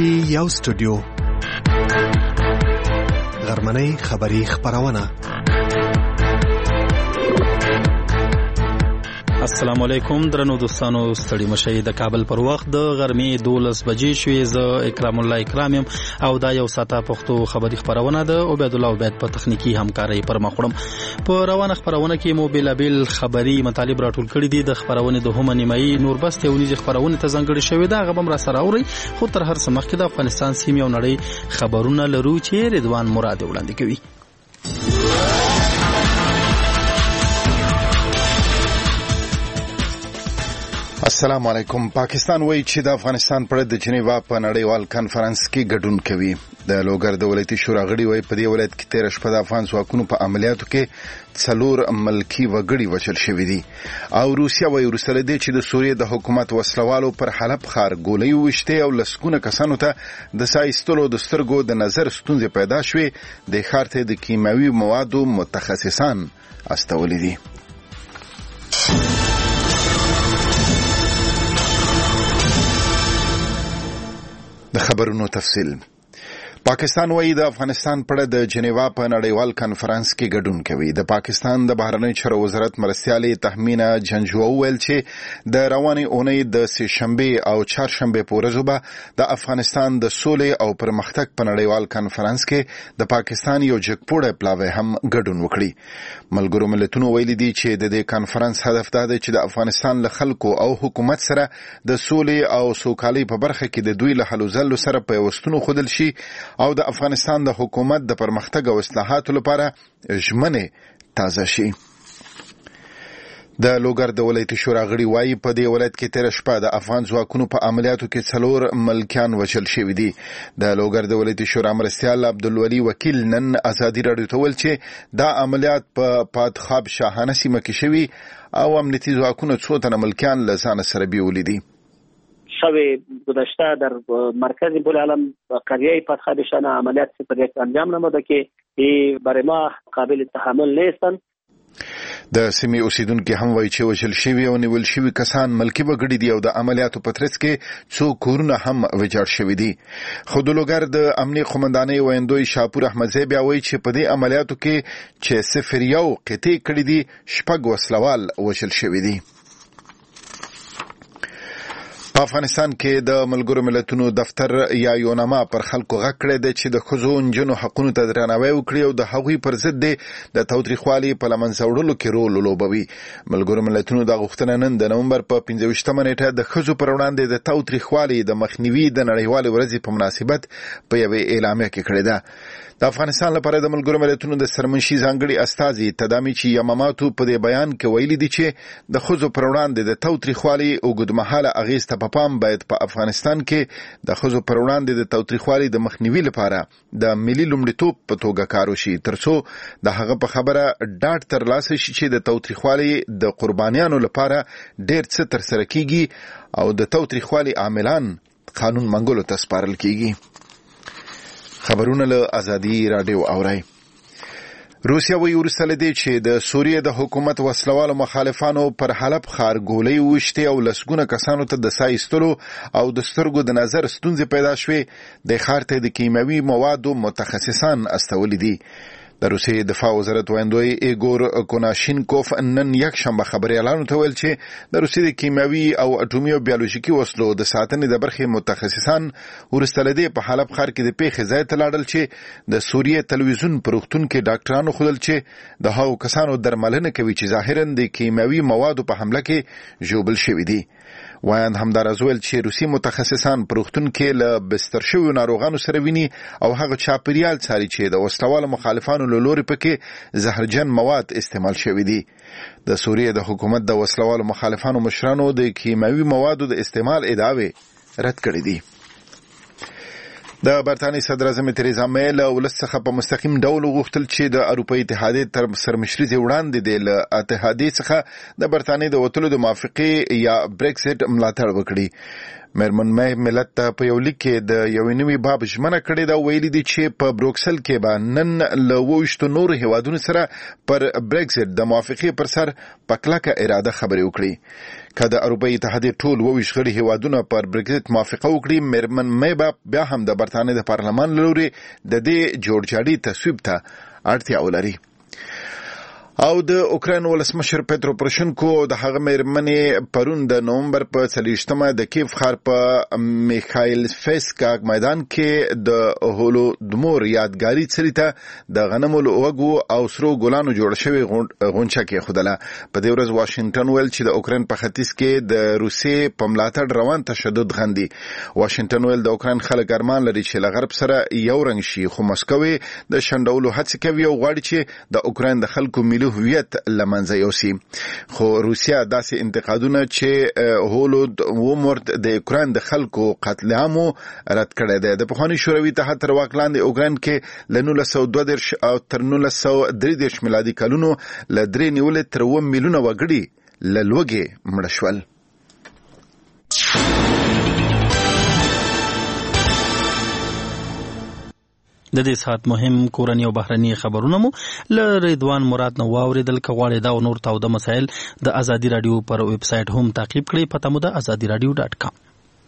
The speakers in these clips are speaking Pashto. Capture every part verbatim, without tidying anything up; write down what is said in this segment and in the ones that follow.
ټي یو سټوډیو غرمنۍ خبری خبرونه. السلام علیکم درنو دوستانو، ستړي مشي. د کابل پر وخت د غرمې دولس بجې شوې. زه اکرام الله اکرام یم او دا یو ساعته پښتو خبری خبرونه ده. عبید الله عبید په تخنیکی همکاري پر مخ وړم. په روانه خبرونه کې مو بیلابل خبری مطالب راټول کړي دي. د خبرونه د هم نیمایي نور بس ته ونیږي خبرونه ته ځانګړي شوې ده. غبم را سره اوري خو تر هر څه مخکې د افغانستان سیمې او نړۍ خبرونه لرو چې رضوان مراد وړاندې کوي. السلام علیکم. پاکستان وایي چې د افغانستان پر د جنیوا په نړیوال کانفرنس کې ګډون کوي. د لوګر د ولایتي شورا غړي وایي په دې ولایت کې تیر شپه د افغان ځواکونو په عملیاتو کې څلور ملکی وګړي وژل شوي دي. او روسیا وایي وروسته له دې چې د سوریې د حکومت وسلوالو پر حلب ښار ګولۍ وویشتې او لسګونه کسانو ته د ساه ایستلو د سترګو د نظر ستونزې پیدا شوې، د ښار ته د کیمیاوي موادو متخصصان استولي دي. د خبرونو تفصیل. پاکستان وایي د افغانستان پر د جنیوا په نړیوال کانفرنس کې ګډون کوي. د پاکستان د بهرنی چارو وزارت مرستیالې تحمینا جنجو ویل چې د رواني اونۍ د سه شنبه او چهارشنبه په ورځو به د افغانستان د سولې او پرمختګ په نړیوال کانفرنس کې د پاکستان یو جګپوړی پلاوی هم ګډون وکړي. ملګرو ملتونو ویلي دي چې د دې کانفرنس هدف دا دی چې د افغانستان له خلکو او حکومت سره د سولې او سوکالۍ په برخه کې د دوی له هلو ځلو سره پیوستون خودل شي او د افغانستان د حکومت د پرمختګ او اصلاحاتو لپاره ژمنې تازه شي. د لوګر د ولایتي شورا غړي وایي په دې ولایت کې تیر شپه د افغان ځواکونو په عملیاتو کې څلور ملکیان وژل شوي دي. د لوګر د ولایتي شورا مرستیال عبدالولي وکیل نن ازادي راډیو ته ویل چې دا عملیات په پادخاب شاهانه سیمه کې شوي او امنیتي ځواکونو څو تنه ملکیان له ځانه سره بیولي دي. شب گذشته در مرکز بولعالم قریه پادخاب شاهانه عملیات صفر یک انجام نموده که برای ما قابل تحمل نیستند. د سیمې اوسیدونکو هم وایي چې وژل شوي او نیول شوي کسان ملکي وګړي دي او د عملیاتو په ترڅ کې څو کورونه هم ویجاړ شوي دي. خو د لوګر د امنیه قومندانۍ ویندوی شاپور احمدزی بیا وایي چې په دې عملیاتو کې چې صفر یو قطعې کړي دي، شپږ وسلوال وژل شوي دي. په افغانستان کې د ملګرو ملتونو دفتر یا یوناما پر خلکو غږ کړی دی چې د ښځو نجونو حقونو ته درناوی وکړي او د هغوی پر ضد د تاوتریخوالي په له منځه وړلو کې رول ولوبوي. ملګرو ملتونو دا غوښتنه نن د نومبر په پنځه ویشتمه نیټه د ښځو پر وړاندې د تاوتریخوالي د مخنیوي د نړیوالې ورځې په مناسبت په یوې اعلامیه کې کړې ده. د افغانستان لپاره د ملګرو ملتونو د سرمنشي ځانګړي استازي تدامیچي یماماتو په دې بیان کې ویلي دي چې د ښځو پر وړاندې د تاوتریخوالي اوږدمهاله اغېز ته په پام باید په افغانستان کې د ښځو پر وړاندې د تاوتریخوالي د مخنیوي لپاره د ملي لومړیتوب په توګه کار وشي، ترڅو د هغه په خبره ډاډ ترلاسه شي چې د تاوتریخوالي د قربانیانو لپاره ډېر څه ترسره کیږي او د تاوتریخوالي عاملان قانون منګولو ته سپارل کیږي. خبرونه له ازادي راډیو اورئ. روسیا وایي وروسته له دې چې د سوریې د حکومت وسلوالو مخالفانو پر حلب ښار ګولۍ وویشتې او لسګونه کسانو ته د ساه ایستلو او د سترګو د نظر ستونزې پیدا شوې، د ښار ته د کیمیاوي موادو متخصصان استولي دي. د روسیې دفاع وزارت ویندوی ایګور کوناشینکوف نن یک شنبه خبریالانو ته ویل چې د روسیې د کیمیاوي او اټومي او بیولوژیکي وسلو د ساتنې د برخې متخصصان وروسته له دې په حلب ښار کې د پیښې ځای ته لاړل چې د سوریې تلویزیون په روغتون کې ډاکټرانو ښودل چې د هغو کسانو درملنه کوي چې ظاهراً د کیمیاوي موادو په حمله کې ژوبل شوي دي. وایند همداراز ویل چې روسي متخصصان په روغتون کې له بستر شویو ناروغانو سره ویني او هغه چاپیریال څاري چې د وسلوالو مخالفانو له لوري پکې زهرجن مواد استعمال شوي دي. د سوریې د حکومت د وسلوالو مخالفانو مشرانو د کیمیاوي موادو د استعمال ادعاوې رد کړې دي. د برتانیې صدر اعظم تریزا مې له ولس څخه په مستقیم ډول وغوښتل چې د اروپایي اتحادیې تر سرمشرۍ وړاندې د له اتحادیې څخه د برتانیې د وتلو د موافقې یا بریکسټ ملاتړ وکړي. مېرمن مې ملت ته په یو لیک کې د یوې نوې باب ژمنه کړې ده، ویلي دي چې په بروکسل کې به نن له اوویشتو نورو هیوادونو سره پر برېکزټ د موافقې پر سر په کلکه اراده خبرې وکړي. که د اروپایي اتحادیې ټول اوویشت غړي هیوادونه پر برېکزټ موافقه وکړي، مېرمن مې به بیا هم د برتانیې د پارلمان له لوري د دې جوړجاړي تصویب ته اړتیا ولري. او د اوکراین ولسمشر پترو پروشنکو د هغه مېرمنې پرون د نومبر په څلوېښتمه د کیف ښار په میخایل فیسکاک میدان کې د هولودمور یادګاري څلي ته د غنمو له وږو او سرو ګلانو جوړه شوې غونچه کېښودله. په دې ورځ واشنګټن ویل چې د اوکراین په ختیځ کې د روسیې په ملاتړ روان تشدد غندي. واشنګټن ویل د اوکراین خلک ارمان لري چې له غرب سره یو رنګ شي، خو مسکو د شنډولو هڅې کوي او غواړي چې د اوکراین د خلکو ملي هویت لمنځه یوسي. خو روسیا داسې انتقادونه چې هولود ومورد د اوکراین د خلکو قتل عام رد کړی دی. د پخواني شوروي اتحاد تر واک لاندې اوکراین کې له نولس سوه دوه دېرش او تر نولس سوه درې دېرش میلادي کلونو له درې نیولې تر اووه میلیونه وګړي له لوږې مړه شول. د دې ساعت مهم کورنی او بهرني خبرونه مو له رضوان مراد نو واوریدل. که غواړئ دا او نور تاوده مسایل د ازادي رادیو پر ویب سایټ هم تعقیب کړئ. پته مو ده ازادي رادیو ډاټ کام.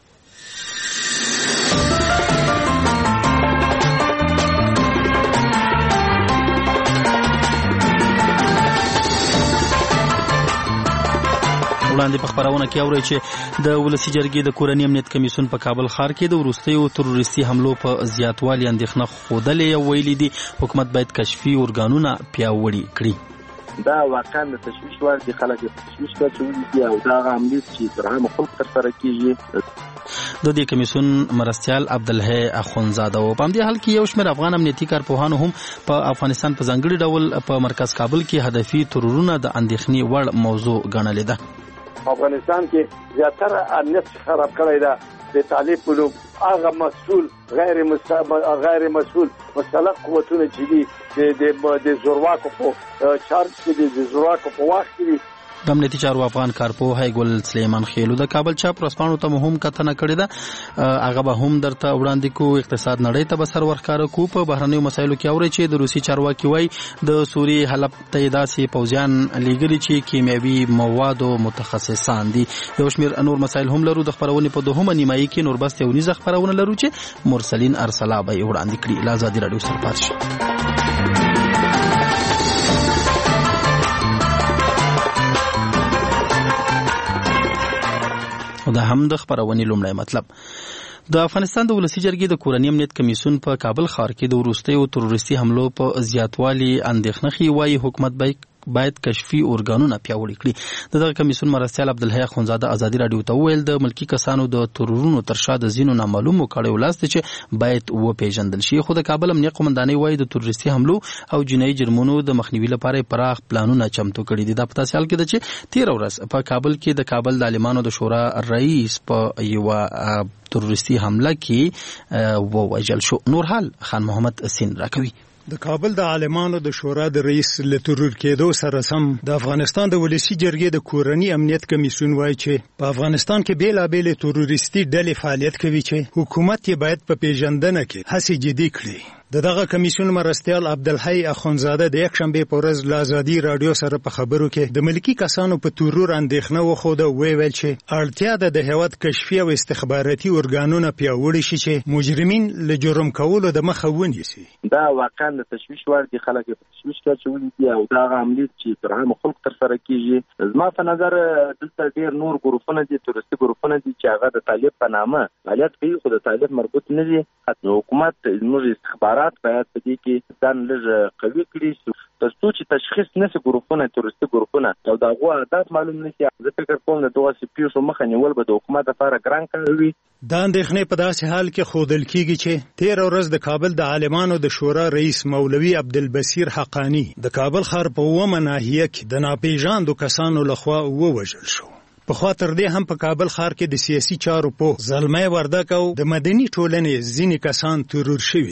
وړاندې په خبرونه کې اورئ چې د ولسي جرګې د کورني امنیت کمیسیون په کابل ښار کې د وروستیو تروریستي حملو په زیاتوالي اندېښنه ښودلې او ویلي دي حکومت باید کشفي ارګانونه پیاوړي کړي. دا واقعا د تشویش وړ دي، خلک یې تشویش کوي او دا عملي چې تر هغه خلک ترسره کیږي. د دې کمیسیون مرستیال عبدالحی اخونزاده و په همدې حال کې یو شمېر افغان امنیتي کارپوهانو هم په افغانستان په ځانګړي ډول په مرکز کابل کې هدفي ترورونه د اندېښنې وړ موضوع ګڼلې ده. افغانستان کې زیاتره امنیت خراب کړی ده. د طالب په نوم هغه مسؤل غیر غیر مسؤل مسلک قوتونه چې دي د زورواکو په چارج کې د زورواکو په وخت کې د امنیتي چارو افغان کارپوه ګل سلیمان خیلو د کابل چاپ ورځپاڼو ته هم کتنه کړې ده. هغه به هم درته وړاندې کو. اقتصاد نړۍ ته به سر ورښکاره کو. په بهرنیو مسایلو کې اوري چې د روسي چارواکي وایي د سوریې حلب ته داسې پوځیان لیږلي چې کیمیاوي موادو متخصصان دي. یو شمېر نور مسایل هم لرو. د خبرونې په دوهمه نیمایي کې نور بس یو نیزه خبرونه لرو چې مرسلین ارسلا به یې وړاندې کړي. له ازادي راډیو سره پاتې شئ. دا هم د خبرونې لومړی مطلب. د افغانستان د ولسي جرګې د کورني امنیت کمیسیون په کابل ښار کې د وروستیو تروریستي حملو په زیاتوالي اندېښنه ښيي. وایي حکومت باید باید کشفي ارګانونه پیاوړي کړي. د دغه کمیسیون مرستیال عبدالحی اخونزاده ازادي راډیو ته وویل د ملکي کسانو د ترورونو تر شا د ځینو نامعلومو کړیو لاس دی چې باید وپېژندل شي. خو د کابل امنیه قومندانۍ وایي د تروریستي حملو او جنایي جرمونو د مخنیوي لپاره پراخ پلانونه چمتو کړي دي. دا په داسې حال کې ده چې تېره ورځ په کابل کې د کابل د عالمانو د شورا رئیس په یوه تروریستي حمله کې ووژل شو. نور حال خان محمد سین راکوي. د کابل د عالمانو د شورا د رئیس له ترور کېدو سره سم د افغانستان د ولسي جرګې د کورني امنیت کمیسیون وایي چې په افغانستان کې بیلابېلې تروریستي ډلې فعالیت کوي چې حکومت یې باید په پیژندنه کې هڅې جدي کړي. د دغه کمیسیون مرستیال عبدالحی اخونزاده د یکشنبې په ورځ له ازادي راډیو سره په خبرو کې د ملکي کسانو په ترور اندېښنه وښوده. ویل چې اړتیا ده د هیواد کشفي او استخباراتي ارګانونه پیاوړي شي چې مجرمین له جرم کولو د مخه ونیسي. دا واقعا د تشویش وړ دي، خلک یې تشویش کوي دي او دا عملي چې تر هغه خلک ترسره کیږي. زما په نظر دلته ډېر نور ګروپونه دي، تروریستي ګروپونه دي چې هغه د طالب په نامه فعالیت کوي، خو د طالب مربوط نه دي. حکومت زموږ استخبارات باید په دې کې ځان لږ قوي کړي تر څو چې تشخیص نشي ګروپونه تروریستي ګروپونه او د هغو اهداف معلوم نشي. زه فکر کوم د دغسې پیښو مخه نیول به د حکومت لپاره ګران کار وي. دا اندېښنې په داسې حال کې ښودل کېږي چې تېره ورځ د کابل د عالمانو د شورا رئیس مولوي عبدالبصیر حقانی د کابل ښار په اوومه ناحیه کې د ناپېژاندو کسانو لخوا ووژل شو. پخوا تر دې هم په کابل ښار کې د سیاسي چارو پوه زلمی وردک او د مدني ټولنې ځینې کسان ترور شوي دي.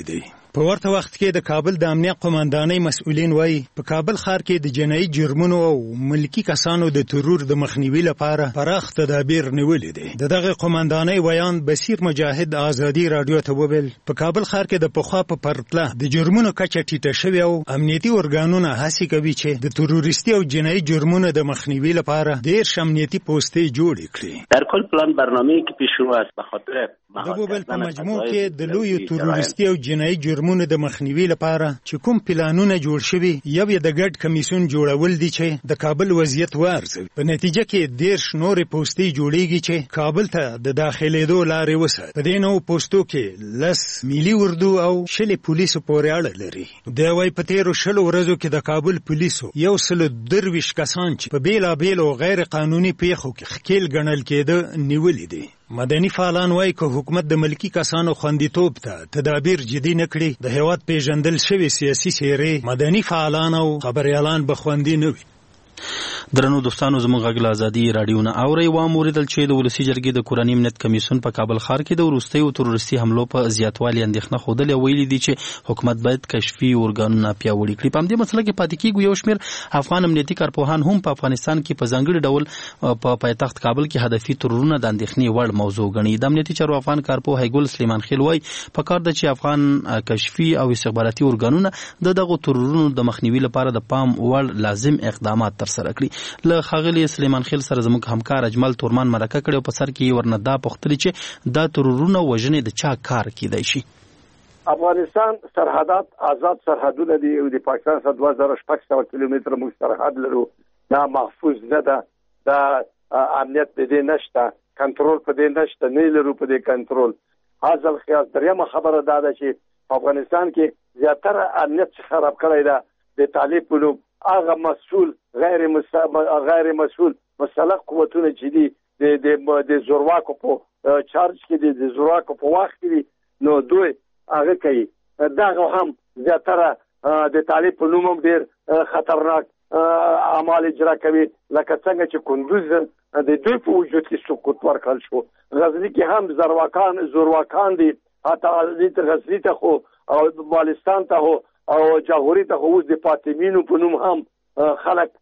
په ورته وخت کې د کابل د امنیت قومندانۍ مسؤلین وایي په کابل ښار کې د جنایي جرمونو او ملکی کسانو د ترور د مخنیوي لپاره پراخ تدابیر نیولې دي. د دغه قومندانۍ ویان بصیر مجاهد ازادي رادیو ته وویل په کابل ښار کې د پخوا په پرتله د جرمونو کچه ټیټه شوې او امنیتي ارګانونه هڅې کوي چې د تروریستي او جنایي جرمونو د مخنیوي لپاره ډېر امنیتي پوستې جوړې کړي. در کل پلان برنامه‌ای که پیش رو است به خاطر د بوبل په مجموع کې د لوی تروریستي او جنایي جرمونو د مخنیوي لپاره چې کوم پلانونه جوړ شوي یو یې د ګډ کمیسیون جوړول دي چې د کابل وضعیت وارزوي. په نتیجه کې ډېر نورې پوستې جوړیږي چې کابل ته د داخلېدو لارې وساتي. په دې نوو پوستو کې لس ملي اردو او شلې پولیسو پورې اړه لري. د وايي په تېرو شلو ورځو کې د کابل پولیسو یو سل درویشت کسان چې په بیلابیلو غیر قانوني پیښو کې ښکیل ګڼل کېده نیولي دي. مدني فعالان وایي که حکومت د ملکی کسانو خوندیتوب ته تدابیر جدي نه کړي د هېواد پیژندل شوي سیاسي څېرې مدني فعالان او خبریالان به خوندي نه وي. درنو دوستانو زموږ غږ له ازادي راډیو نه اورئ. واوریدل چې د ولسي جرګې د کورني امنیت کمیسیون په کابل ښار کې د وروستیو تروریستي حملو په زیاتوالي اندېښنه ښودلې او ویلي دي چې حکومت باید کشفي ارګانونه پیاوړي کړي. په همدې مسله کې پاتې کېږو. یو شمېر افغان امنیتي کارپوهان هم په افغانستان کې په ځانګړي ډول په پایتخت کابل کې هدفي ترورونه د اندېښنې وړ موضوع ګڼي. د امنیتي چارو افغان کارپوه هیګل سلیمان خیل وایي پکار ده چې افغان کشفي او استخباراتي ارګانونه د دغو ترورونو د مخنیوي لپاره د پام وړ لازم اقدامات ترسره کړي. له ښاغلي سلیمان خیل سره زموږ همکار اجمل تورمان مرکه کړې او په سر کې یې ورنه دا پوښتلې چې دا ترورونه وژنې د چا کار کیدای شي. افغانستان سرحدات آزاد سرحدونه دي او د پاکستان سره دوه زره شپږ سوه کیلومتره موږ سرحد لرو. دا محفوظ نه ده. دا امنیت په دې نشته، کنټرول په دې نشته، نه لرو په دې کنټرول. حاصل خیال دریمه خبره دا ده چې په افغانستان کې زیاتره امنیت خراب کړی ده د طالب په نوم هغه مسؤل غیر غیر مسؤل مسلح قوتونه چې دي د د د زورواکو په چارج کې دي د زورواکو په وخت کې نو دوی هغه کوي. دا هم زیاتره د طالب په نوم ډېر خطرناک اعمال اجرا کوي لکه څنګه چې کندوز د دوی په وجود کې سقوط ورکړل شو. غزني کې هم زورواکان زورواکان دي حتی غزني ته خو او بالستان ته هو او جاغوري ته اوس د فاطمینو په نوم هم خلک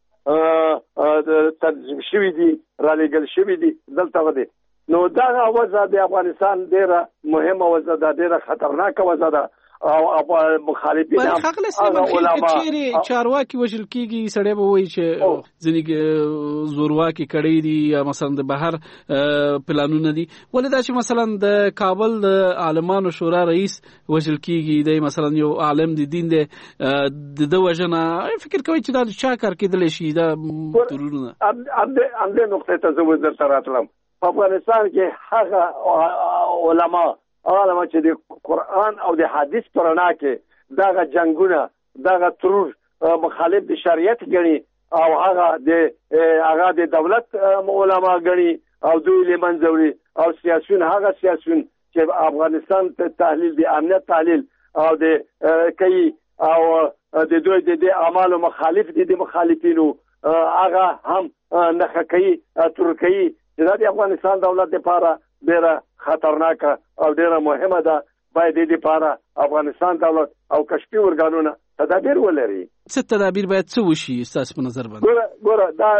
تنظیم شوي دي را لېږل شوي دي دلته ودی. نو دغه وضع د افغانستان ډېره مهمه وضع ده، ډېره خطرناکه وضع ده او مخالفین هم هغه علما چې چارواکي وژل کېږي سړی به وایي چې ځینې زورواکي کړی دي یا مثلا د بهر پلانونه دي. ولې دا چې مثلا د کابل د عالمانو شورا رئیس وژل کېږي، دی مثلا یو عالم د دین دی د ده وژنه فکر کوي چې دا چا کار کېدلی شي دا ترورونه؟ همدې نقطې ته زه اوس درته راتلم. په افغانستان کې هغه علما علما چې د قرآن او د حدیث پر رڼا کې دغه جنگونه دغه ترور مخالف د شریعت ګڼي او هغه د هغه د دولت علما ګڼي او دوی له منځه وړي او سیاسيون هغه سیاسيون چې افغانستان ته تحلیل د امنیت تحلیل او د کوي او د دوی د اعمالو مخالف دي د مخالفینو هغه هم نه کوي ترکي چې د افغانستان دولت لپاره ډېره خطرناکه او ډېره مهمه ده. باید دې لپاره افغانستان دولت او کشفي ارګانونه تدابیر ولري. څه تدابیر باید څه وشي ستاسو په نظر باندې؟ ګوره ګوره دا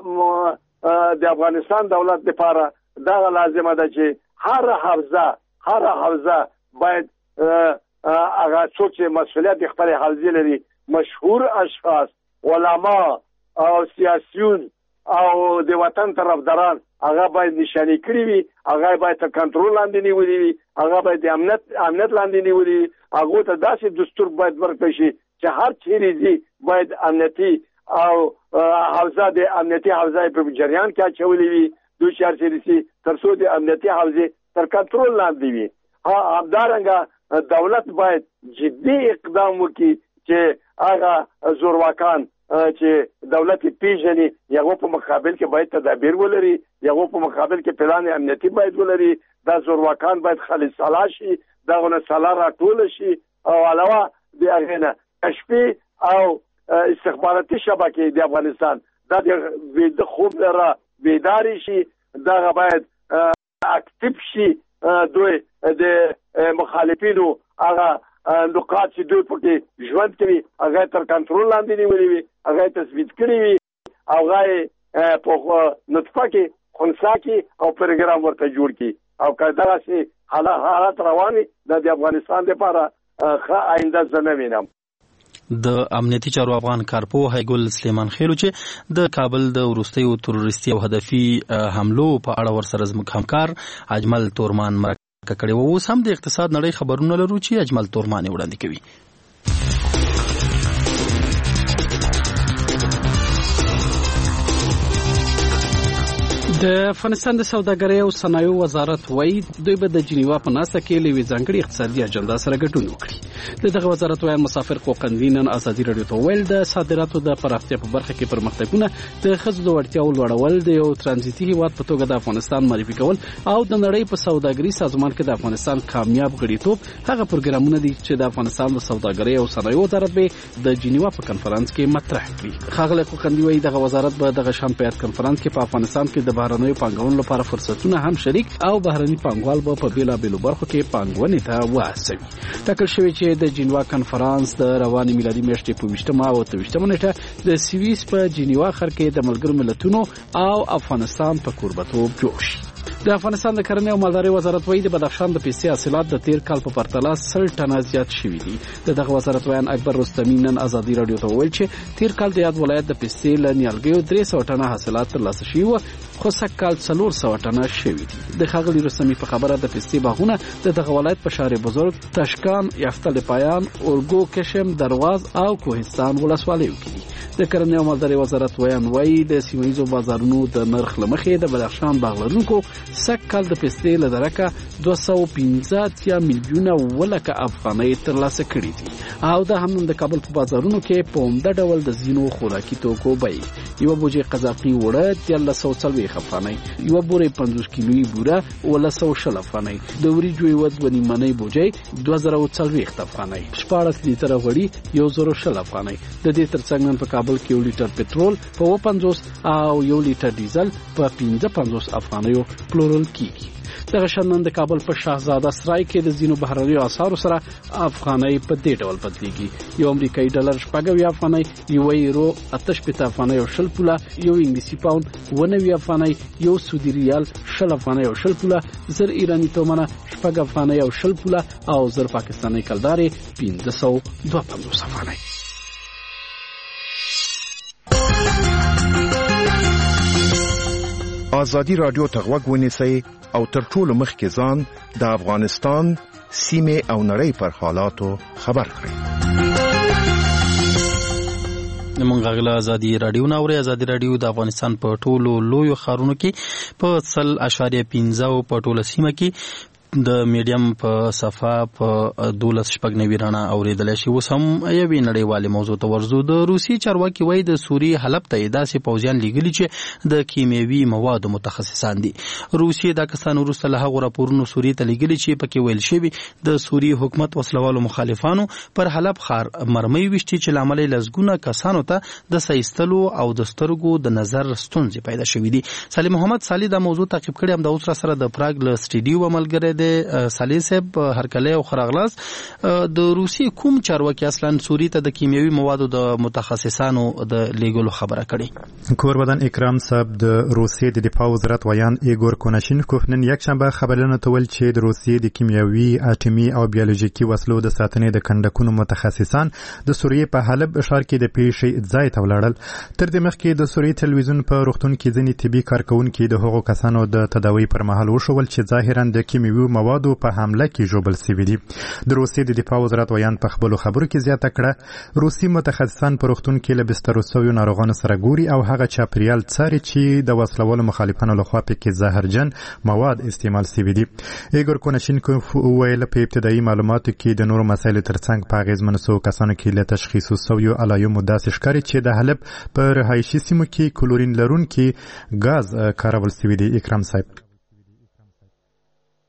دا د افغانستان دولت لپاره دا لازمه ده چې هر حوزه هر حوزه باید هغه څوک چې مسؤلیت خپل حوزې لري مشهور اشخاص علما او سیاسيون او د وطن طرفداران هغه باید نشانه کړی وي، هغه باید تر کنټرول لاندې نیولې وي، هغه باید د امنیت امنیت لاندې نیولې وي. هغه ته داسې دستور باید ورکړل شي چې هر چیرې ځي باید امنیتي او حوزه د امنیتي حوزه په جریان کې اچولې وي. دوی چې هر چیرې سي تر څو د امنیتي حوزې تر کنټرول لاندې وي. ها همدارنګه دولت باید جدي اقدام وکړي چې هغه زورواکان چې دولت پیژني یغه په مقابل کې باید تدابیر ولري، یغه په مقابل کې پلان امنیتي باید ولري. دا زورواکان باید خالص سلا شي، دغه سلا راټول شي او علاوه د هغه کشفي او استخباراتي شبکې د افغانستان دا د خوب لره بیداری شي، دغه باید اکټیو شي. دوی د مخالفینو هغه نقاط چې دوی پکې ژوند کوي هغه تر کنټرول لاندې نیولې وي هغه تثبیت کړی وي او هغه په نطفه کې خنثی کې او پروګرام ورته جوړ کړي او کله چې حالات رواني د افغانستان لپاره ښه آینده زه نه وینم. د امنیتي چارو افغان کارپوه هیګل سلیمان خیلو چې د کابل د وروستیو تروریستي او هدفي حملو په اړه ورسره زموږ همکار اجمل تورمان مرکه کړې وه. اوس هم د اقتصاد نړۍ خبرونه لرو چې اجمل تورمان یې وړاندې کوي. د افغانستان د سوداګرۍ او صنایعو وزارت وایي دوی به د جنیوا په ناسته کې له ځانګړي اقتصادي اجنډا سره ګډون وکړي. د دغه وزارت وایي مسافر قوقندي نن ازادي راډیو ته ویل د صادراتو د پراختیا په برخه کې پرمختګونه د ښځو د وړتیاو لوړول د یو ترانزیتي هیواد په توګه د افغانستان معرفي کول او د نړۍ په سوداګري سازمان کې د افغانستان کامیاب غړیتوب هغه پروګرامونه دي چې د افغانستان د سوداګرۍ او صنایعو وزارت به د جنیوا په کنفرانس کې مطرح کړي. ښاغلی قوقندي وایي دغه وزارت به دغه شان په یاد کنفرانس کې په افغانستان کې د بهرنیو پانګونو لپاره فرصتونه هم شریک او بهرني پانګوال به په بیلابېلو برخو کې پانګونې ته وهڅوي. ټاکل شوی چې د جنیوا کنفرانس د روانې میلادي میاشتې په ویشتمه او اته ویشتمه نیټه د سویس په جنیوا ښار کې د ملګرو ملتونو او افغانستان په کوربتوب جوړ شي. د افغانستان د کرنې او مالدارۍ وزارت وایي د بدخشان د پیسې حاصلات د تیر کال په پرتله سل ټنه زیات شوي دي. د دغه وزارت ویان اکبر رستمي نن ازادي راډیو ته وویل چې تیر کال د یاد ولایت د پیسې له نیالګیو درې سوه ټنه حاصلات ترلاسه شوي وو خو سږکال څلور سوه ټنه شوي دي. د ښاغلي رستمي په خبره د پیسې باغونه د دغه ولایت په شهر بزرګ، تشکان، یفتل پایان، اورګو، کشم، درواز او کوهستان ولسوالیو کې دي. د کرنې او مالدارۍ وزارت ویان وایي د سیمهیزو بازارونو د نرخ له مخې د بدخشان باغ لرونکو سږکال د پیسې له درکه دوه سوه پنځه اتیا میلیونه اووه لکه افغانۍ ترلاسه کړي دي او دا هم د کابل په بازارونو کې په عمده ډول د ځینو خوراکي توکو بیې یوه بوجۍ قزاقي اوړه دیارلس سوه څلوېښت افغانۍ، یوه بورۍ پنځوس کیلویي بوره اوولس سوه شل افغانۍ، د وریجو یوه دوه نیمنۍ بوجۍ دوه زره څلوېښت افغانۍ، شپاړس لیتره غوړي یو زره شل افغانۍ. د دې ترڅنګ نن په کابل کې یو لیټر پټرول په اوه پنځوس او یو لیټر ډیزل په پنځه پنځوس افغانیو پلورل کیږي. دغه شان نن د کابل په شاهزاده سرای کې د ځینو بهرنیو اسعارو سره افغانۍ په دې ډول بدلیږي. یو امریکایي ډالر شپږ اویا افغانۍ، یو یورو اته شپېته افغانۍ او شل پوله، یو انګلیسي پاوند اوه نوي افغانۍ، یو سعودي ریال شل افغانۍ او شل پوله، زر ایراني تومنه شپږ افغانۍ او شل پوله او زر پاکستاني کلدارې پنځه سوه دوه پنځوس افغانۍ. ازادي راډیو ته غوږ ونیسئ او تر ټولو مخکې ځان د افغانستان سیمې او نړۍ پر حالاتو خبر کړئ. موږ غږ ازادي راډیو ناوړي. ازادي راډیو د افغانستان په ټولو لویو ښارونو کې په سل اشاریه پنځه په ټوله سیمه کې د میډیم په صفه په دولس شپږ نوي رڼا اورېدلی شي. اوس هم یوې نړیوالې موضوع ته ورځو. د روسیې چارواکي وایي د سوریې حلب ته یې داسې پوځیان لیږلي چې د کیمیاوي موادو متخصصان دي. روسیې دا کسان وروسته له هغو راپورونو سوریې ته لیږلي چې پکې ویل شوي د سوریې حکومت وسلوالو مخالفانو پر حلب ښار مرمۍ ویشتي چې له امله یې لسګونه کسانو ته د ساه ایستلو او د سترګو د نظر ستونزې پیدا شوي دي. صالح محمد صالح دا موضوع تعقیب کړی. همدا اوس را سره د پراګ له سټډیو ملګری د صالح صاحب هرکلی او خراغلاس. د روسیې کوم چارواکي اصلا سوریې ته د کیمیاوي موادو د متخصصانو د لیږلو خبره کړې؟ کوربدن اکرام صاحب د روسیې د دفاع وزارت ویان ایګور کوناشینکوف نن یکشنبه خبرونه ته ویل چې د روسیې د کیمیاوي، اټومي او بیولوژیکي وسلو د ساتنې د کندکونو متخصصان د سوریې په حلب ښار کې د پیښې ځای ته ولاړل. تر دې مخکې د سوریې تلویزیون په روغتون کې ځینې طبي کارکونکي د هغو کسانو د تداوۍ پر مهال وښول چې ظاهرا د کیمیاوي موادو په حمله کې ژوبل شوي دي. د روسیې د دفاع وزارت ویان په خپلو خبرو کې زیاته کړه روسي متخصصان په روغتون کې له بسترو شویو ناروغانو سره ګوري او هغه چاپیریال څاري چې د وسلوالو مخالفانو لخوا پکې زهرجن مواد استعمال شوي دي. ایګور کوناشینکوف وویل په ابتدایي معلوماتو کې د نورو مسایلو ترڅنګ په اغېزمنو شویو کسانو کې له تشخیصو شویو علایمو داسې ښکاري چې د حلب په رهایشي سیمو کې کلورین لرونکي ګاز کارول شوي دي. اکرام صاحب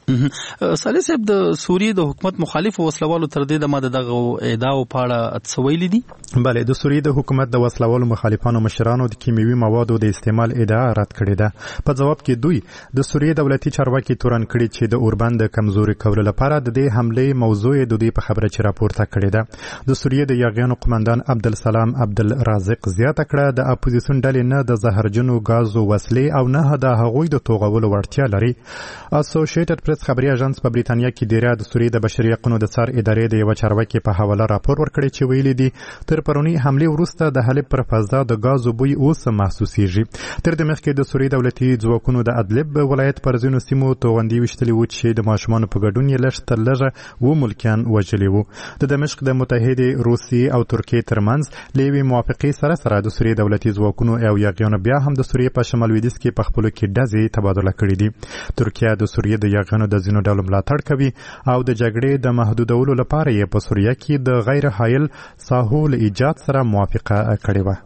صالح صاحب د سوریې د حکومت مخالف وسلوالو تر دې د ماده دغه ادعاو په اړه څه ویلي دي؟ بله، د سوریې د حکومت د وسلوالو مخالفانو مشرانو د کیمیاوي موادو د استعمال ادعا رد کړې ده. په جواب کې دوی د سوریې دولتي چارواکي تورن کړي چې د اوربند د کمزوري کولو لپاره د دې حملې موضوع د دوی په خبره چې راپورته کړې ده. د سوریې د یاغیانو قومندان عبدالسلام عبدالرازق زیاته کړه د اپوزیسیون ډلې نه د زهرجنو ګازو وسلې او نه د هغوی د توغولو وړتیا لري. اسوسییټډ پریس خبري اژانس په بریتانیا کې ډیره د سوریې د بشري حقوقو د څار ادارې د یو چارواکي په حواله راپور ورکړی چې ویلي دي تر پرونی حملې وروسته د حلب پر فضا د ګازو بوی اوس محسوسیږي. تر دې مخکې د سوریې دولتي ځواکونو د ادلب ولایت پر ځینو سیمو توغندي ویشتلي وو چې د ماشومانو په ګډون یې لږ تر لږه و ملکیان وژلي وو. د دمشق د متحدې روسیې او ترکیې ترمنځ له یوې موافقې سره سره د سوریې دولتي ځواکونو او یاغیانو بیا هم د سوریې په شمال لویدیځ کې په خپلو کې ډزې تبادله کړي دي. ترکیه د سوریې د یاغیانو د ځینو ډلو ملاتړ کوي او د جګړې د محدودولو لپاره یې په سوریه کې د غیر حایل ساحو له ایجاد سره موافقه کړې وه.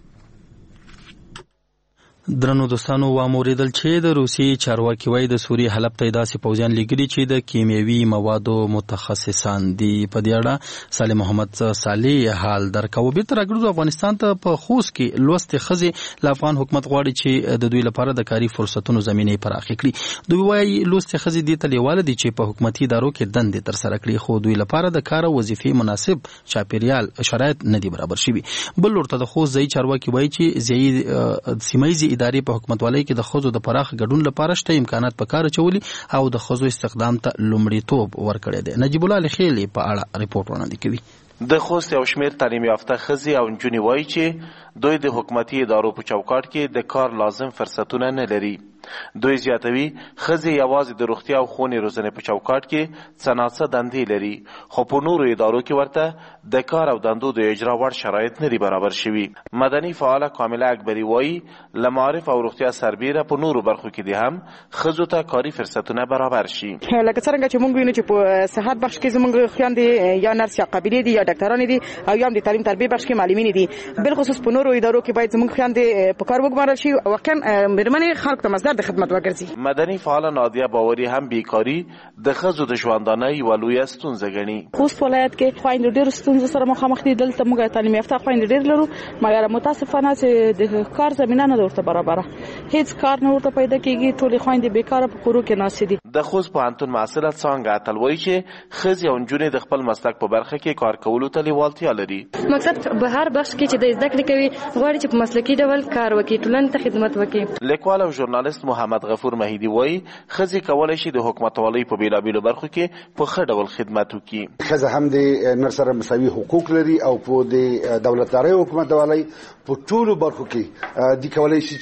درنو دوستانو واوریدل چې د روسیې چارواکي وایي د سوریې حلب ته داسې پوځیان لګري چې د کیمیاوي موادو متخصصان دي. په دې اړه صالح محمد صالح حال درکوي. بیرته راګرځو افغانستان ته. په خوست کې لوستې ښځې له افغان حکومت غواړي چې د دوی لپاره د کاري فرصتونو زمینې پراخې کړي. دوی وایي لوستې ښځې دې ته لیواله دي چې په حکومتي ادارو کې دندې ترسره کړي، خو دوی لپاره د کار او وظیفې مناسب چاپیریال شرایط نه دي برابر شوي. بل ورته د خوست ځایي چارواکي وایي چې ځایي سیمه ادارې په حکومتوالۍ کې د ښځو د پراخ ګډون لپاره شته امکانات په کار اچولي او د ښځو استخدام ته لومړیتوب ورکړی دی. نجیب الله لخیلي په اړه ریپورت وړاندې کوي. د خوست یو شمېر تعلیم یافته ښځې او نجونې وایي چې دوی د حکومتي ادارو په چوکاټ کې د کار لازم فرصتونه نه لري. دوی زیاتوي ښځې یوازې د روغتیا او ښوونې روزنې په چوکاټ کې څه ناڅه دندې لري، خو په نورو ادارو کې ورته د کار او دندو د اجرا وړ شرایط نه دي برابر شوي. مدني فعاله کامله اکبري وایي له معارف او روغتیا سربیره په نورو برخو کې دې هم ښځو ته کاري فرصتونه برابر شي. لکه څرنګه چې موږ وینو چې په صحت بخش کې زموږ خویندې یا نرس یا قابلې دي یا ډاکټرانې دي او یا هم د تعلیم تربیه بخش کې معلمینې دي. بالخصوص په نورو ادارو کې باید زموږ خویندې په کار وګمارل شي، واقعا مېرمنې خلکو ته مصدر د خدمت وګرځي. مدني فعاله نادیه باوري هم بیکاری د ښځو د ژوندانه یوه لویه ستونزه ګڼي. خوست ولایت کې خویندې ډېرو ستونزو سره مخامخ دي. دلته موږ تعلیم یافته خویندې ډېر لرو، مګر متاسفانه چې د کار زمینه نه ده ورته برابره، هیڅ کار نه ورته پیدا کېږي. ټولې خویندې بیکاره په کورو کې ناستې دي. د خوست پوهنتون محصله څانګه اتل وایي چې ښځې او نجونې د خپل مسلک په برخه کې کار کولو ته لیوالتیا لري. مقصد په هر بخش کې چې د زده کړې کوي غواړي چې په مسلکي ډول کار وکړي، ټولنې ته خدمت وکړي. لیکوال او ژورنالیست محمد غفور مهیدي وایي ښځې کولی شي د حکومتوالۍ په بېلابېلو برخو کې په ښه ډول خدمت وکړي. ښځه هم د نر سره مساوي حقوق لري او په د دولتدارۍ او حکومتوالۍ په ټولو برخو کې د کولی شي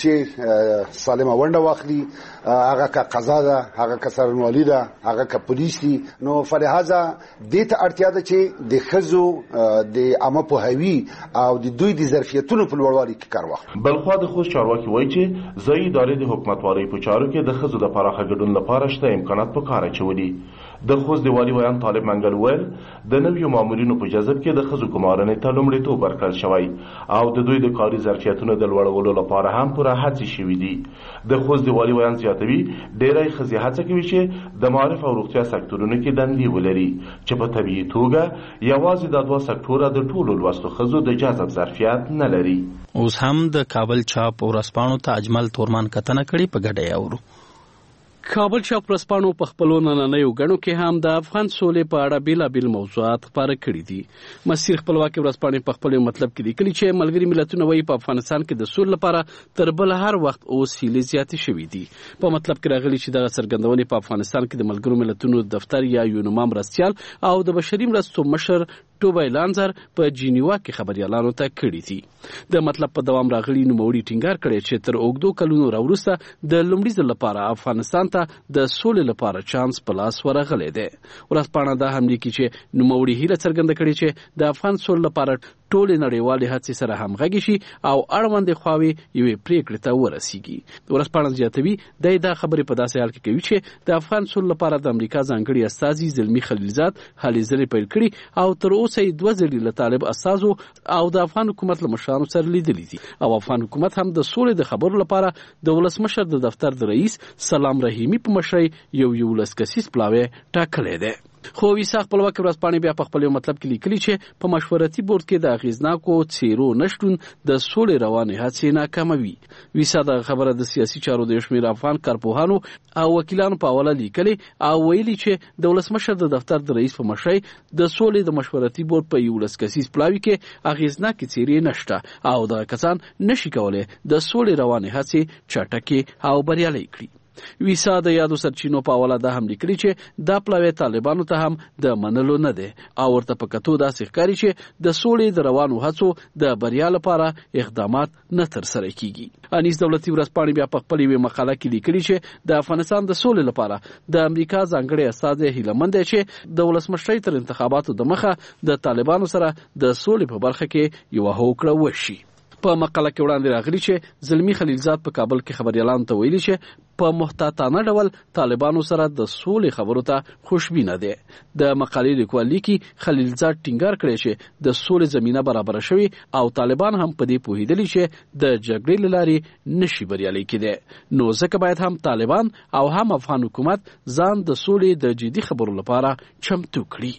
چې سالمه ونډه واخلي. هغه که قضا ده، هغه که څارنوالي ده، هغه که پولیس دي. نو فلهذا دې ته اړتیا ده چې د ښځو د عامه پوهاوي او د دوی د ظرفیتونو په لوړوالي کې کار واخلي. بلخوا د خوست چارواکي وایي چې ځایي ادارې د حکومتوالۍ په چارو کې د ښځو د پراخه ګډون لپاره شته امکانات په کار اچولي. د خوست د والي ویان طالب منګل ویل د نویو مامورینو په جذب کې د ښځو ګمارنې ته لومړیتوب ورکړل شوی او د دوی د کاري ظرفیتونو د لوړولو لپاره هم پوره هڅې شوي دي. د خوست د والي ویان زیاتوي ډېری ښځې هڅه کوي چې د معارف او روغتیا سکتورونو کې دندې ولري چې په طبیعي توګه یوازې دا دوه سکتوره د ټولو لوستو ښځو د جذب ظرفیت نه لري. اوس هم د کابل چاپ ورځپاڼو ته اجمل تورمان کتنه کړې، په ګډه یې اورو. کابل چاپ ورځپاڼو په خپلو نننیو ګڼو کې هم د افغان سولې په اړه بېلابېل موضوعات خپاره کړي دي. مسیر خپلواکي ورځپاڼې په خپل مطلب کې لیکلي چې ملګري ملتونه وایي په افغانستان کې د سولې لپاره تر بل هر وخت اوس هیلې زیاتې شوي دي. په مطلب کې راغلي چې دغه څرګندونې په افغانستان کې د ملګرو ملتونو دفتر یا یونما مرستیال او د بشري مرستو مشر ټوبای لانزر په جنیوا کې خبريالانو ته کړي دي. د مطلب په دوام راغلي نوموړي ټینګار کړی چې تر اوږدو کلونو راوروسته د لومړي ځل لپاره افغانستان ته د سولې لپاره چانس په لاس ورغلی دی. ورځپاڼه دا هم لیکي چې نوموړي هیله څرګنده کړې چې د افغان سولې لپاره ټول نړیوال هڅې سره همغږي شي او اړوند خواوې یوې پریکړې ته ورسیږي. ورځپاڼه زیاتوي د دا خبرې په داسې حال کې کوي چې د افغان سول لپاره د امریکا ځانګړي استازي زلمی خلیلزاد هلې ځلې پیل کړي او تر اوسه یې دوه ځلې له طالب استازو او د افغان حکومت له مشرانو سره لیدلي دي او افغان حکومت هم د سولې د خبرو لپاره د ولسمشر د دفتر د رئیس سلام رحیمی په مشرۍ یو یو لس کسیز پلاوی ټاکلی دی. خو ویسا خپلواکي ورځپاڼې بیا په خپل مطلب کې لیکلي چې په مشورتي بورډ کې د اغیزناکو څیرو نشټون د سولې روانې هڅې ناکاموي. ویسا د خبره د سیاسي چارو د شمیر افغان کارپوهانو او وکیلانو په حواله لیکلي او ویلي چې د ولسمشر د دفتر د رئیس په مشرۍ د سولې د مشورتي بورډ په یو لس کسیز پلاوي کې اغیزناکې څیرې نشته او دغه کسان نشي کولای د سولې روانې هڅې چټکې او بریالۍ کړي. ویسا د یادو سرچینو په حواله دا هم لیکلي چې دا پلاوی طالبانو ته هم د منلو نه دی او ورته په کتو داسې ښکاري چې د سولې د روانو هڅو د بریا لپاره اقدامات نه ترسره کیږي. انیس دولتي ورځپاڼې بیا په خپل یوې مقاله کې لیکلي چې د افغانستان د سولې لپاره د امریکا ځانګړي استازی هیله مند دی چې د ولسمشرۍ تر انتخاباتو د مخه د طالبانو سره د سولې په برخه کې یوه هوکړه وشي. په مقاله کې وړاندې راغلي چې زلمی خلیلزاد په کابل کې خبريالانو ته ویلي چې په محتاطانه ډول طالبانو سره د سولې خبرو ته خوشبینه دي. د مقالې لیکوال لیکي خلیلزاد ټینګار کړی چې د سولې زمينه برابر شوی او طالبان هم په دې پوهیدلی چې د جګړې لارې نشي بریالي کېدی. نو ځکه باید هم طالبان او هم افغان حکومت ځان د سولې د جدي خبرو لپاره چمتو کړي.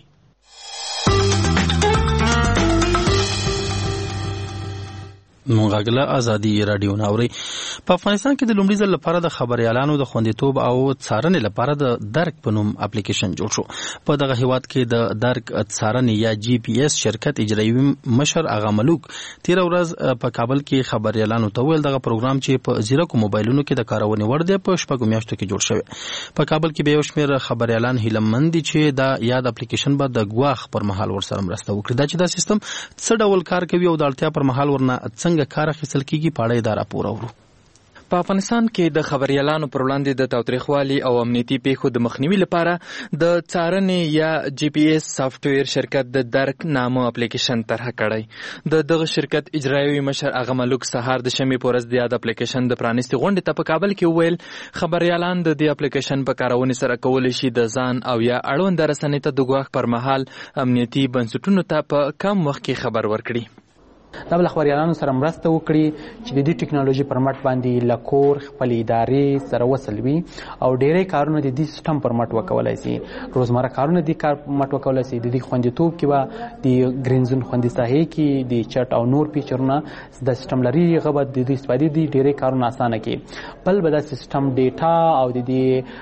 مونږه ازادي رادیو ناوري. په افغانستان کې د لومړي ځل لپاره د خبريالانو د خوندیتوب او څارنې لپاره د درک په نوم اپلیکیشن جوړ شو. په دغه هیواد کې د درک څارنې یا جی پی ایس شرکت اجرایي مشر اغا ملوک تیر ورځ په کابل کې خبريالانو ته ویل دغه پروګرام چې په زیرکو موبایلونو کې د کارونې وړ دی په شپږو میاشتو کې جوړ شوی. په کابل کې به یو شمېر خبريالان هیلمند دي چې دا یاد اپلیکیشن به د ګواخ پر مهال ورسره مرسته وکړي. دا چې دا سیستم څه ډول کار کوي او د اړتیا پر مهال ورنه څنګه کار اخیستل کیږي په اړه دا راپور اورو. په افغانستان کې د خبريالانو پر وړاندې د تاوتریخوالي او امنیتي پیښو د مخنیوي لپاره د څارنې یا جی پی ایس سافټویر شرکت د درک نامه اپلیکیشن طرح کړی. د دغه شرکت اجرایي مشر اغا ملوک سهار د شمې په ورځ د یاد اپلیکیشن د پرانیستي غونډې ته په کابل کې وویل خبريالان د دې اپلیکیشن په کارونې سره کولی شي د ځان او یا اړوند رسنۍ ته د ګواښ پر مهال امنیتي بنسټونو ته په کم وخت کې خبر ورکړي. دا بل خبريالانو سره مرسته وکړي چې د دې ټکنالوژي پر مټ باندې لکور خپل ادارې سره وصل وي او ډېرې کارونه د دې سیستم پر مټ وکولای شي. روزمره کارونه د کار پر مټ وکولای شي. د دې خوندیتوب کې به د گرین زون خوندي ساحې کې د چټ او نور فیچرونه د سیستم لري غوډ د دې استفادې د ډېرې کارونه اسانه کوي. بل به د سیستم ډیټا او د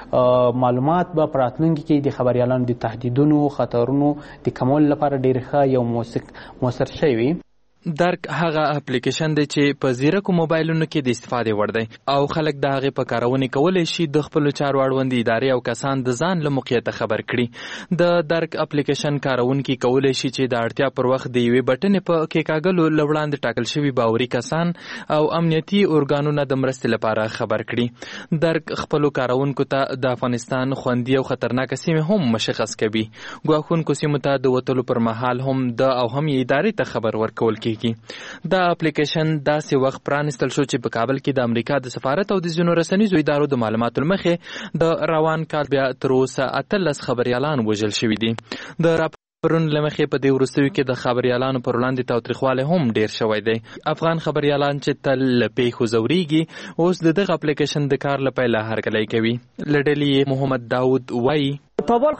دې معلومات به پراتلونکي کې د خبريالانو د تهدیدونو خطرونو د کمول لپاره ډېر ښه یو موثر شی وي. درک هغه اپلیکیشن دی چې په زیرکو موبایلونو کې د استفادې وړ دی او خلک د هغې په کارونې کولی شي د خپلو چارو اړوند ادارې او کسان د ځان له موقعیته خبر کړي. د درک اپلیکیشن کارونکي کولی شي چې د اړتیا پر وخت د یوې بټنې په کېکاږلو له وړاندې ټاکل شوي باوري کسان او امنیتي ارګانونه د مرستې لپاره خبر کړي. درک خپلو کارونکو ته د افغانستان خوندي او خطرناکه سیمې هم مشخص کوي. ګواښونکو سیمو ته د وتلو پر مهال هم د او هم یې ادارې ته خبر ورکول کېږي. دا اپلیکیشن داسې وخت پرانستل شو چې په کابل کې د امریکا د سفارت او د ځینو رسنیزو ادارو د معلوماتو لمخې د روان کال بیا تر اوسه اتلس خبريالان وژل شوي دي. د راپورونو لمخې په دې وروستیو کې د خبريالانو پر وړاندې تاوتریخوالی هم ډیر شوی دی. افغان خبريالان چې تل له پیښو ځورېږي اوس د دغه اپلیکیشن د کار له پیله هرکلی کوي. له ډلې محمد داود وایي تابال